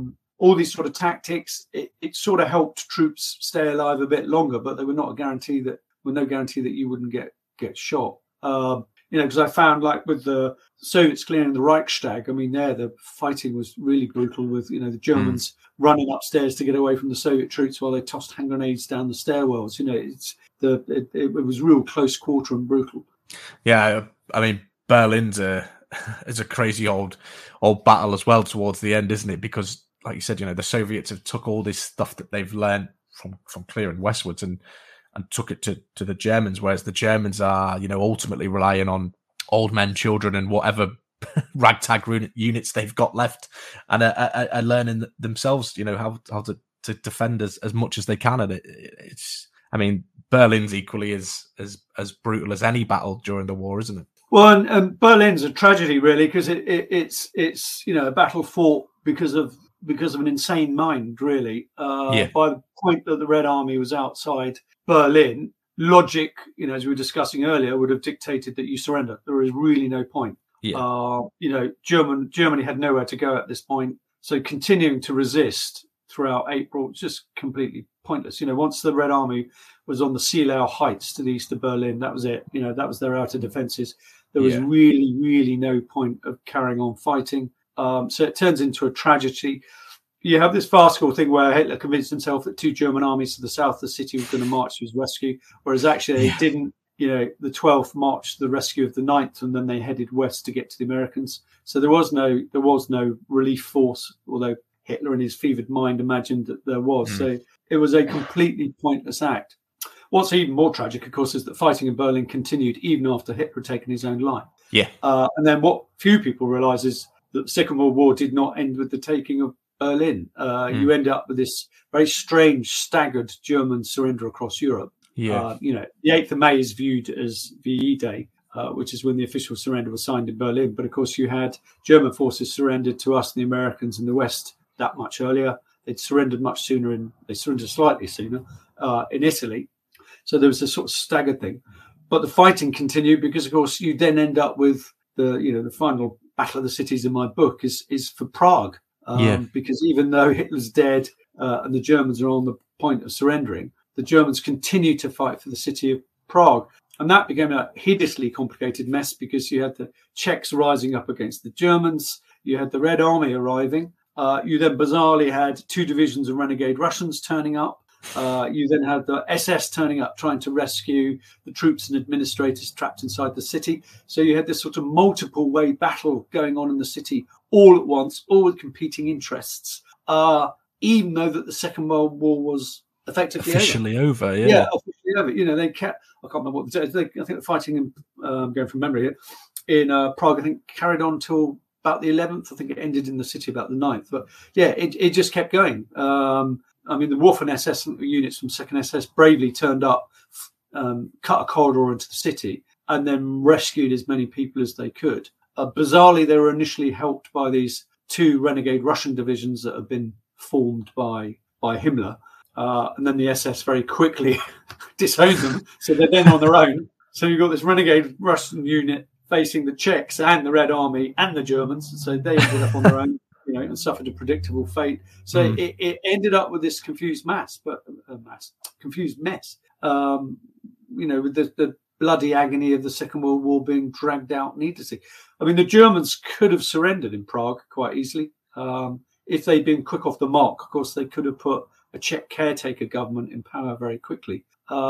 all these sort of tactics, it, it sort of helped troops stay alive a bit longer, but they were not a guarantee that, with no guarantee that you wouldn't get get shot. Um, you know, because I found, like, with the Soviets clearing the Reichstag, I mean, there the fighting was really brutal with, you know, the Germans mm. running upstairs to get away from the Soviet troops while they tossed hand grenades down the stairwells. You know, it's the it, it was real close quarter and brutal. Yeah, I mean, Berlin's a is a crazy old old battle as well towards the end, isn't it? Because, like you said, you know, the Soviets have took all this stuff that they've learned from from clearing westwards and and took it to, to the Germans, whereas the Germans are, you know, ultimately relying on old men, children, and whatever ragtag units they've got left, and are, are, are learning themselves, you know, how how to, to defend as, as much as they can. And it, it's, I mean, Berlin's equally as as as brutal as any battle during the war, isn't it? Well, and, and Berlin's a tragedy, really, because it, it, it's it's you know a battle fought because of because of an insane mind, really. Uh, yeah. By the point that the Red Army was outside Berlin, logic, you know, as we were discussing earlier, would have dictated that you surrender. There is really no point. Yeah. Uh, you know, German Germany had nowhere to go at this point, so continuing to resist throughout April was just completely pointless. You know, once the Red Army was on the Seelau Heights to the east of Berlin, that was it. You know, that was their outer defences. There was yeah. really, really no point of carrying on fighting. Um, so it turns into a tragedy. You have this farcical thing where Hitler convinced himself that two German armies to the south of the city were going to march to his rescue, whereas actually yeah. they didn't. You know, the twelfth marched to the rescue of the ninth, and then they headed west to get to the Americans. So there was no there was no relief force, although Hitler in his fevered mind imagined that there was. Mm. So it was a completely pointless act. What's even more tragic, of course, is that fighting in Berlin continued even after Hitler had taken his own life. Yeah. Uh, and then what few people realise is that the Second World War did not end with the taking of Berlin. Uh, mm. You end up with this very strange, staggered German surrender across Europe. Yeah. Uh, you know, the eighth of May is viewed as V E Day, uh, which is when the official surrender was signed in Berlin. But of course, you had German forces surrendered to us, the Americans in the West, that much earlier. They'd surrendered much sooner, and they surrendered slightly sooner uh, in Italy. So there was a sort of staggered thing. But the fighting continued because, of course, you then end up with the, you know, the final battle of the cities in my book is is for Prague. Um, yeah. Because even though Hitler's dead uh, and the Germans are on the point of surrendering, the Germans continued to fight for the city of Prague. And that became a hideously complicated mess because you had the Czechs rising up against the Germans. You had the Red Army arriving. Uh, you then bizarrely had two divisions of renegade Russians turning up. Uh, you then had the S S turning up, trying to rescue the troops and administrators trapped inside the city. So you had this sort of multiple way battle going on in the city all at once, all with competing interests. Uh, even though that the Second World War was effectively officially over. over yeah. yeah, officially over. You know, they kept, I can't remember what the they, I think the fighting, in, uh, I'm going from memory here, in uh, Prague, I think carried on till about the eleventh. I think it ended in the city about the ninth. But yeah, it, it just kept going. Um, I mean, the Waffen S S units from Second S S bravely turned up, um, cut a corridor into the city, and then rescued as many people as they could. Uh, bizarrely, they were initially helped by these two renegade Russian divisions that had been formed by by Himmler. Uh, and then the S S very quickly disowned them. So they're then on their own. So you've got this renegade Russian unit facing the Czechs and the Red Army and the Germans. So they ended up on their own, you know, and suffered a predictable fate. So mm. it, it ended up with this confused mass, but uh, mass, confused mess. Um, you know, with the, the bloody agony of the Second World War being dragged out needlessly. I mean, the Germans could have surrendered in Prague quite easily. Um, if they'd been quick off the mark, of course, they could have put a Czech caretaker government in power very quickly.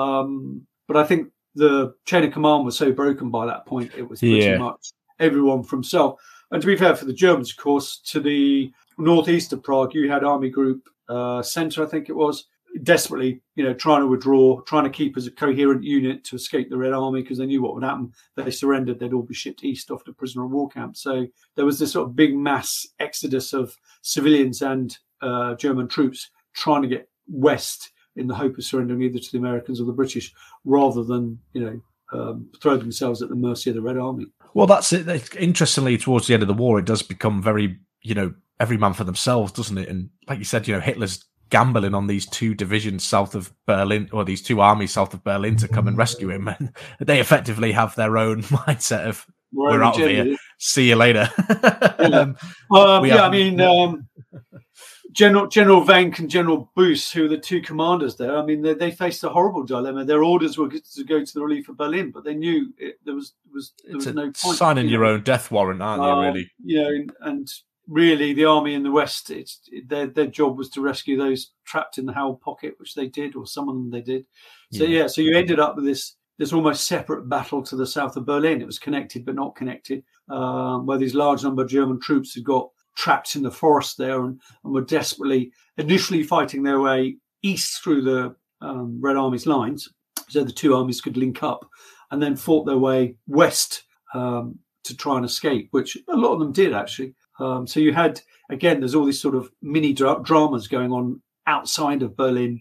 Um, but I think the chain of command was so broken by that point, it was pretty yeah. much everyone for himself. And to be fair for the Germans, of course, to the northeast of Prague, you had Army Group uh, Centre, I think it was, desperately, you know, trying to withdraw, trying to keep as a coherent unit to escape the Red Army because they knew what would happen. If they surrendered, they'd all be shipped east off to prisoner of war camps. So there was this sort of big mass exodus of civilians and uh, German troops trying to get west in the hope of surrendering either to the Americans or the British, rather than, you know, um, throw themselves at the mercy of the Red Army. Well, that's it. Interestingly, towards the end of the war, it does become very, you know, every man for themselves, doesn't it? And like you said, you know, Hitler's gambling on these two divisions south of Berlin, or these two armies south of Berlin, to come and rescue him. And they effectively have their own mindset of, we're, we're out of here. See you later. Yeah, um, um, yeah I mean, um, General General Vank and General Boos, who were the two commanders there, I mean, they, they faced a horrible dilemma. Their orders were to go to the relief of Berlin, but they knew it, there was was there it's was no point signing you your know. own death warrant, aren't um, you? Really, you know, and, and really, the army in the West, it's their their job was to rescue those trapped in the Howell Pocket, which they did, or some of them they did. So yeah, yeah so you ended up with this this almost separate battle to the south of Berlin. It was connected but not connected, um, where these large number of German troops had got trapped in the forest there and, and were desperately initially fighting their way east through the um, Red Army's lines, so the two armies could link up, and then fought their way west um, to try and escape, which a lot of them did actually. Um, so you had, again, there's all these sort of mini dra- dramas going on outside of Berlin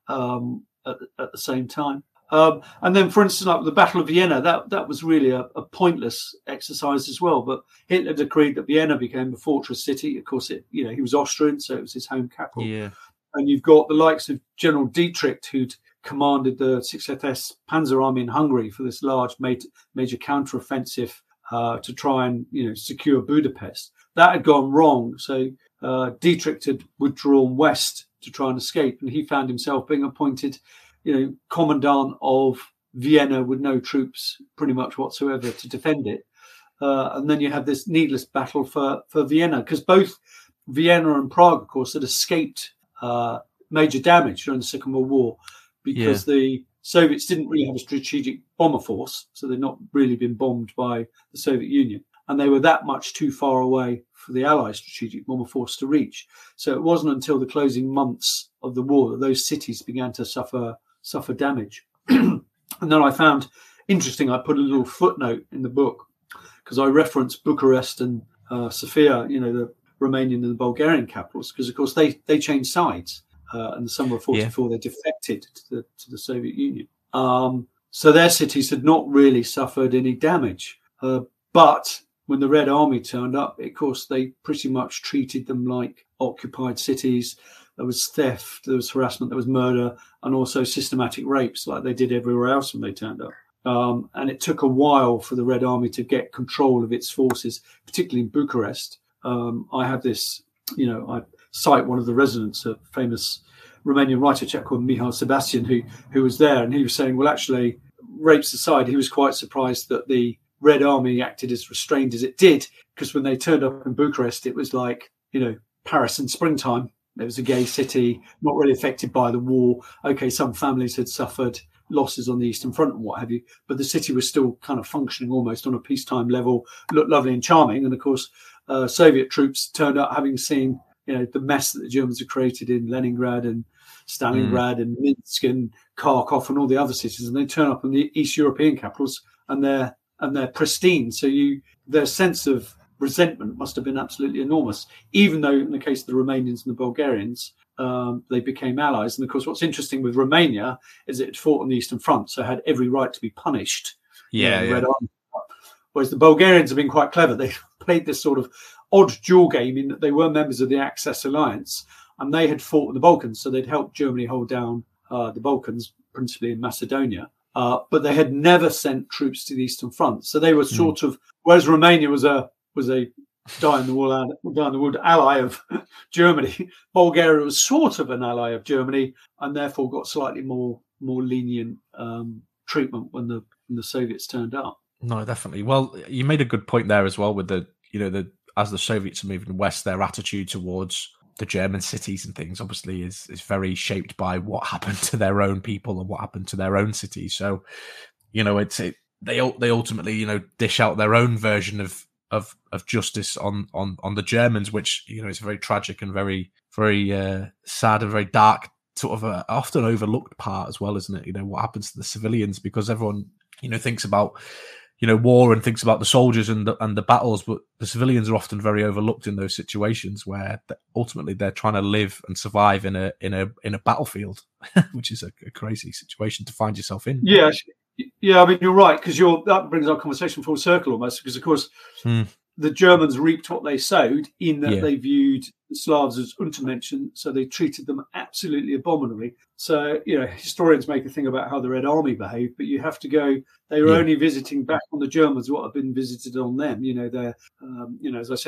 um, at, at the same time. Um, and then, for instance, like the Battle of Vienna, that that was really a, a pointless exercise as well. But Hitler decreed that Vienna became a fortress city. Of course, it you know he was Austrian, so it was his home capital. Yeah. And you've got the likes of General Dietrich, who'd commanded the sixtieth S Panzer Army in Hungary for this large major, major counteroffensive uh, to try and you know secure Budapest. That had gone wrong, so uh, Dietrich had withdrawn west to try and escape, and he found himself being appointed, you know, commandant of Vienna with no troops pretty much whatsoever to defend it. Uh, and then you have this needless battle for, for Vienna, because both Vienna and Prague, of course, had escaped uh, major damage during the Second World War because yeah. the Soviets didn't really have a strategic bomber force, so they'd not really been bombed by the Soviet Union. And they were that much too far away for the Allied strategic bomber force to reach. So it wasn't until the closing months of the war that those cities began to suffer suffer damage. And then I found interesting, I put a little footnote in the book because I referenced Bucharest and uh, Sofia, you know, the Romanian and the Bulgarian capitals, because of course they, they changed sides. Uh, in the summer of forty-four, yeah. they defected to the, to the Soviet Union. Um, so their cities had not really suffered any damage. Uh, but when the Red Army turned up, of course, they pretty much treated them like occupied cities. There was theft, there was harassment, there was murder, and also systematic rapes like they did everywhere else when they turned up. Um, and it took a while for the Red Army to get control of its forces, particularly in Bucharest. Um, I have this, you know, I cite one of the residents, a famous Romanian writer, chap called Mihail Sebastian, who, who was there, and he was saying, well, actually, rapes aside, he was quite surprised that the Red Army acted as restrained as it did, because when they turned up in Bucharest, it was like, you know, Paris in springtime. It was a gay city, not really affected by the war. Okay, some families had suffered losses on the Eastern Front and what have you, but the city was still kind of functioning almost on a peacetime level, looked lovely and charming. And of course, uh, Soviet troops turned up having seen, you know, the mess that the Germans had created in Leningrad and Stalingrad mm. and Minsk and Kharkov and all the other cities, and they turn up in the East European capitals and they're and they're pristine. So you their sense of resentment must have been absolutely enormous, even though in the case of the Romanians and the Bulgarians, um, they became allies. And of course, what's interesting with Romania is it fought on the Eastern Front, so had every right to be punished. Yeah, you know, yeah. Red Army. Whereas the Bulgarians have been quite clever. They played this sort of odd dual game in that they were members of the Axis Alliance and they had fought in the Balkans, so they'd helped Germany hold down uh, the Balkans, principally in Macedonia. Uh, but they had never sent troops to the Eastern Front, so they were sort mm. of. Whereas Romania was a was a die in the wool, die in the wood ally of Germany, Bulgaria was sort of an ally of Germany, and therefore got slightly more more lenient um, treatment when the when the Soviets turned up. No, definitely. Well, you made a good point there as well with the you know the as the Soviets are moving west, their attitude towards the German cities and things obviously is is very shaped by what happened to their own people and what happened to their own cities. So, you know, it's it, they they ultimately you know dish out their own version of of of justice on on on the Germans, which you know is a very tragic and very very uh, sad and very dark sort of a often overlooked part as well, isn't it? You know, what happens to the civilians, because everyone you know thinks about you know war and thinks about the soldiers and the, and the battles, but the civilians are often very overlooked in those situations where ultimately they're trying to live and survive in a in a in a battlefield, which is a, a crazy situation to find yourself in. Yeah, yeah. I mean, you're right, because you're that brings our conversation full circle almost, because of course hmm. the Germans reaped what they sowed in that yeah. they viewed the Slavs as Untermenschen, so they treated them absolutely abominably. So, you know, historians make a thing about how the Red Army behaved, but you have to go, they were yeah. only visiting back on the Germans what had been visited on them. You know, they're, um, you know, as I say, in the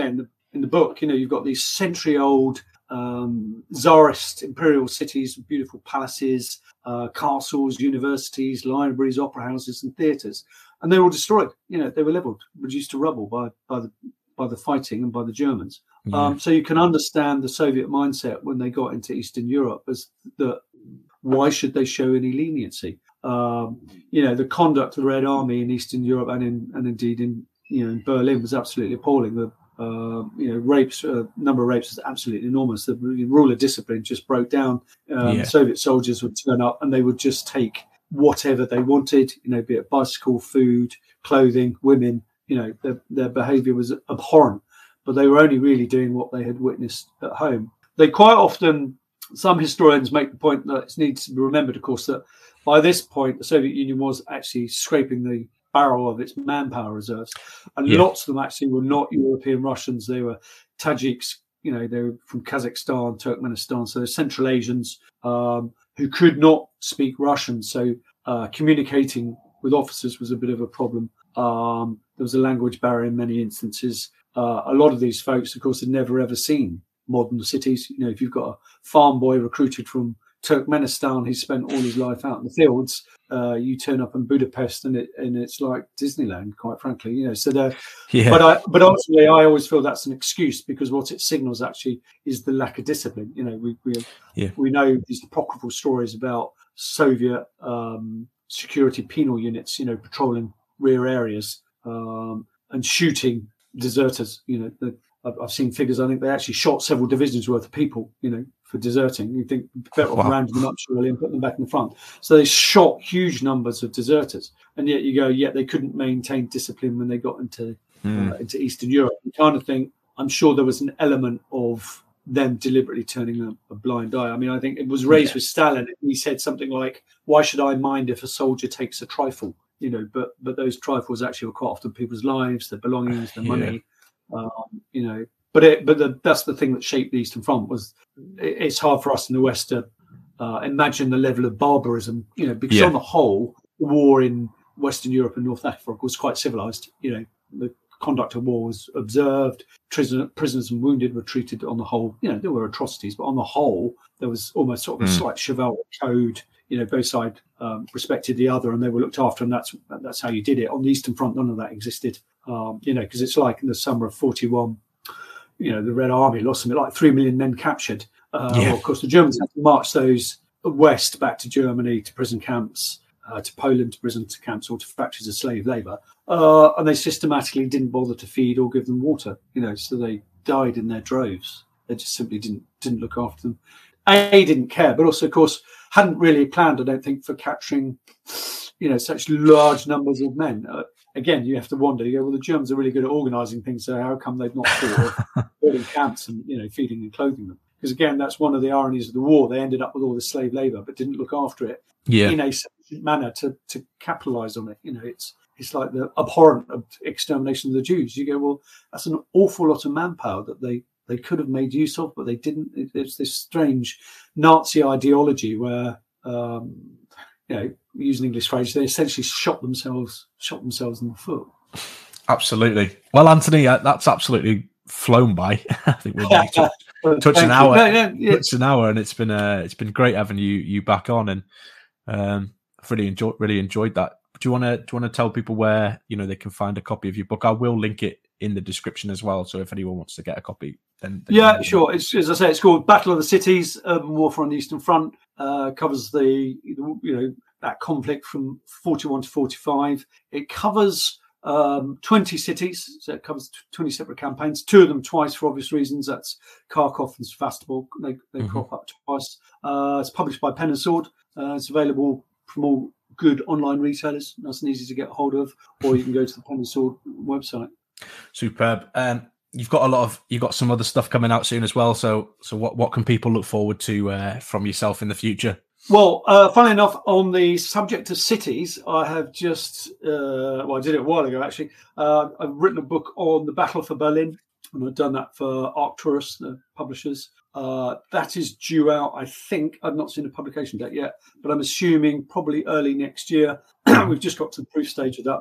in the book, you know, you've got these century-old um, Tsarist imperial cities with beautiful palaces, uh, castles, universities, libraries, opera houses, and theatres, and they were all destroyed. You know, they were leveled, reduced to rubble by by the by the fighting and by the Germans. Yeah. Um, so you can understand the Soviet mindset when they got into Eastern Europe as that. Why should they show any leniency? Um, you know, the conduct of the Red Army in Eastern Europe and in and indeed in you know in Berlin was absolutely appalling. The uh, you know rapes, uh, number of rapes was absolutely enormous. The rule of discipline just broke down. Um, yeah. Soviet soldiers would turn up and they would just take whatever they wanted. You know, be it bicycle, food, clothing, women. You know, their, their behaviour was abhorrent, but they were only really doing what they had witnessed at home. They quite often. Some historians make the point that it needs to be remembered, of course, that by this point, the Soviet Union was actually scraping the barrel of its manpower reserves. And yeah. lots of them actually were not European Russians. They were Tajiks, you know, they were from Kazakhstan, Turkmenistan. So they're Central Asians um, who could not speak Russian. So uh, communicating with officers was a bit of a problem. Um, there was a language barrier in many instances. Uh, a lot of these folks, of course, had never ever seen modern cities. You know, if you've got a farm boy recruited from Turkmenistan, he's spent all his life out in the fields. Uh, you turn up in Budapest, and it and it's like Disneyland, quite frankly. You know, so the yeah. but I but ultimately, I always feel that's an excuse because what it signals actually is the lack of discipline. You know, we we yeah. we know these apocryphal stories about Soviet um, security penal units, you know, patrolling rear areas um, and shooting deserters. You know, the I've seen figures. I think they actually shot several divisions worth of people, you know, for deserting. You think better off wow. rounding them up surely and put them back in the front. So they shot huge numbers of deserters, and yet you go, yet they couldn't maintain discipline when they got into mm. uh, into Eastern Europe. You kind of think, I'm sure there was an element of them deliberately turning a, a blind eye. I mean, I think it was raised yeah. with Stalin. He said something like, "Why should I mind if a soldier takes a trifle?" You know, but but those trifles actually were quite often people's lives, their belongings, their money. Yeah. Um, you know, but it, but the, that's the thing that shaped the Eastern Front was it, it's hard for us in the West to uh, imagine the level of barbarism, you know, because yeah. on the whole, the war in Western Europe and North Africa was quite civilized. You know, the conduct of war was observed. Prisoner, prisoners and wounded were treated on the whole. You know, there were atrocities, but on the whole, there was almost sort of a mm. slight chivalric code. You know, both sides um, respected the other, and they were looked after, and that's that's how you did it. On the Eastern Front, none of that existed. Um, you know, because it's like in the summer of forty-one, you know, the Red Army lost something like three million men captured. Uh, yeah. Well, of course, the Germans had to march those west back to Germany, to prison camps, uh, to Poland, to prison camps, or to factories of slave labour. Uh, and they systematically didn't bother to feed or give them water, you know, so they died in their droves. They just simply didn't didn't look after them. A, didn't care, but also, of course, hadn't really planned, I don't think, for capturing, you know, such large numbers of men. Uh, Again, you have to wonder. You go, well, the Germans are really good at organising things, so how come they've not thought of building camps and, you know, feeding and clothing them? Because again, that's one of the ironies of the war. They ended up with all the slave labour, but didn't look after it yeah. in a sufficient manner to to capitalise on it. You know, it's it's like the abhorrent extermination of the Jews. You go, well, that's an awful lot of manpower that they they could have made use of, but they didn't. It, it's this strange Nazi ideology where. Um, You know, use an English phrase, they essentially shot themselves, shot themselves in the foot. Absolutely. Well, Anthony, uh, that's absolutely flown by. I think we've touched touch an hour, no, no, yeah. touched an hour, and it's been uh, it's been great having you you back on, and um, I've really enjoyed really enjoyed that. Do you want to do you want to tell people where you know they can find a copy of your book? I will link it in the description as well, so if anyone wants to get a copy, then, then yeah, sure. It's as I say, it's called Battle of the Cities: Urban Warfare on the Eastern Front. Uh, covers the you know that conflict from forty-one to forty-five. It covers um, twenty cities, so it covers twenty separate campaigns. Two of them twice for obvious reasons. That's Kharkov and Sevastopol. They they mm-hmm. crop up twice. Uh, it's published by Pen and Sword. Uh, it's available from all good online retailers. Nice and easy to get hold of, or you can go to the Pen and Sword website. Superb. Um, you've got a lot of you've got some other stuff coming out soon as well. So so what what can people look forward to uh, from yourself in the future? Well, uh, funnily enough, on the subject of cities, I have just, uh, well, I did it a while ago, actually. Uh, I've written a book on the Battle for Berlin, and I've done that for Arcturus, the publishers. Uh, that is due out, I think. I've not seen the publication date yet, but I'm assuming probably early next year. We've just got to the proof stage of that.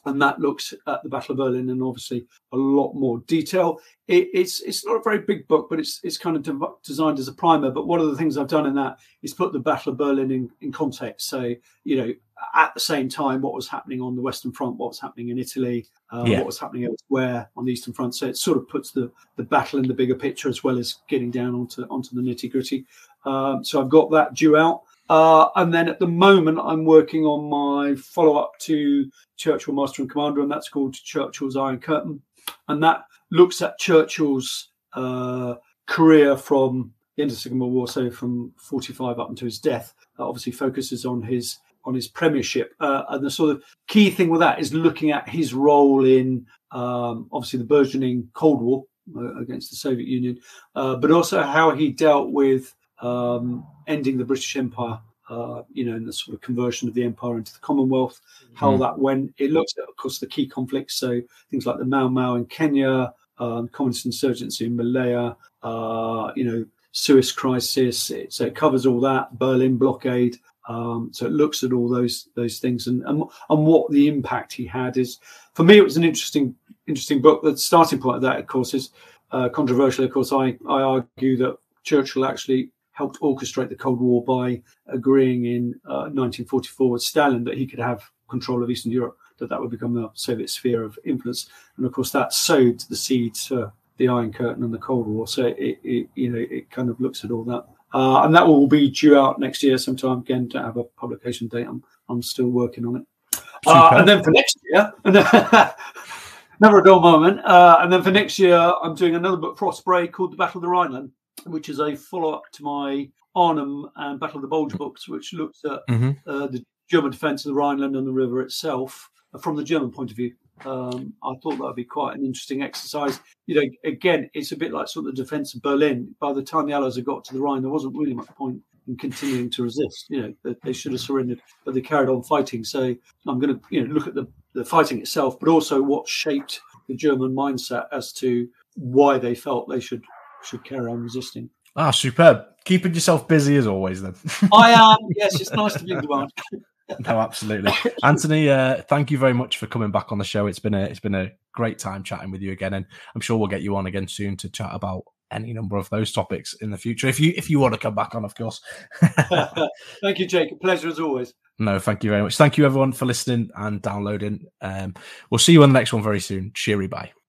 and that looks at the Battle of Berlin in obviously a lot more detail. It, it's it's not a very big book, but it's it's kind of de- designed as a primer. But one of the things I've done in that is put the Battle of Berlin in, in context. So, you know, at the same time, what was happening on the Western Front, what was happening in Italy, uh, yeah. what was happening elsewhere on the Eastern Front. So it sort of puts the, the battle in the bigger picture, as well as getting down onto, onto the nitty-gritty. Um, so I've got that due out. Uh, and then at the moment, I'm working on my follow-up to Churchill, Master and Commander, and that's called Churchill's Iron Curtain. And that looks at Churchill's uh, career from the end of the Second World War, so from forty-five up until his death. That obviously focuses on his on his premiership. Uh, and the sort of key thing with that is looking at his role in, um, obviously, the burgeoning Cold War uh, against the Soviet Union, uh, but also how he dealt with um, ending the British Empire, uh, you know, and the sort of conversion of the empire into the Commonwealth, how mm. that went. It looks at, of course, the key conflicts, so things like the Mau Mau in Kenya, um, communist insurgency in Malaya, uh, you know, Suez Crisis. It, so it covers all that, Berlin blockade. Um, so it looks at all those those things and, and and what the impact he had is. For me, it was an interesting interesting book. The starting point of that, of course, is uh, controversial. Of course, I, I argue that Churchill actually helped orchestrate the Cold War by agreeing in uh, nineteen forty-four with Stalin that he could have control of Eastern Europe, that that would become the Soviet sphere of influence. And of course, that sowed the seeds for the Iron Curtain and the Cold War. So it, it you know, it kind of looks at all that. Uh, and that will be due out next year sometime. Again, to have a publication date. I'm I'm still working on it. Uh, and then for next year, never a dull moment. Uh, and then for next year, I'm doing another book for Osprey called The Battle of the Rhineland, which is a follow-up to my Arnhem and Battle of the Bulge books, which looks at mm-hmm. uh, the German defence of the Rhineland and the river itself from the German point of view. Um, I thought that would be quite an interesting exercise. You know, again, it's a bit like sort of the defence of Berlin. By the time the Allies had got to the Rhine, there wasn't really much point in continuing to resist. You know, they, they should have surrendered, but they carried on fighting. So I'm going to, you know, look at the, the fighting itself, but also what shaped the German mindset as to why they felt they should should carry on resisting. Ah, superb. Keeping yourself busy as always, then. I am. Yes, it's nice to be in demand. No, absolutely, Anthony. Uh, thank you very much for coming back on the show. It's been a it's been a great time chatting with you again, and I'm sure we'll get you on again soon to chat about any number of those topics in the future. If you if you want to come back on, of course. Thank you, Jake. A pleasure as always. No, thank you very much. Thank you everyone for listening and downloading. Um, we'll see you on the next one very soon. Cheery, bye.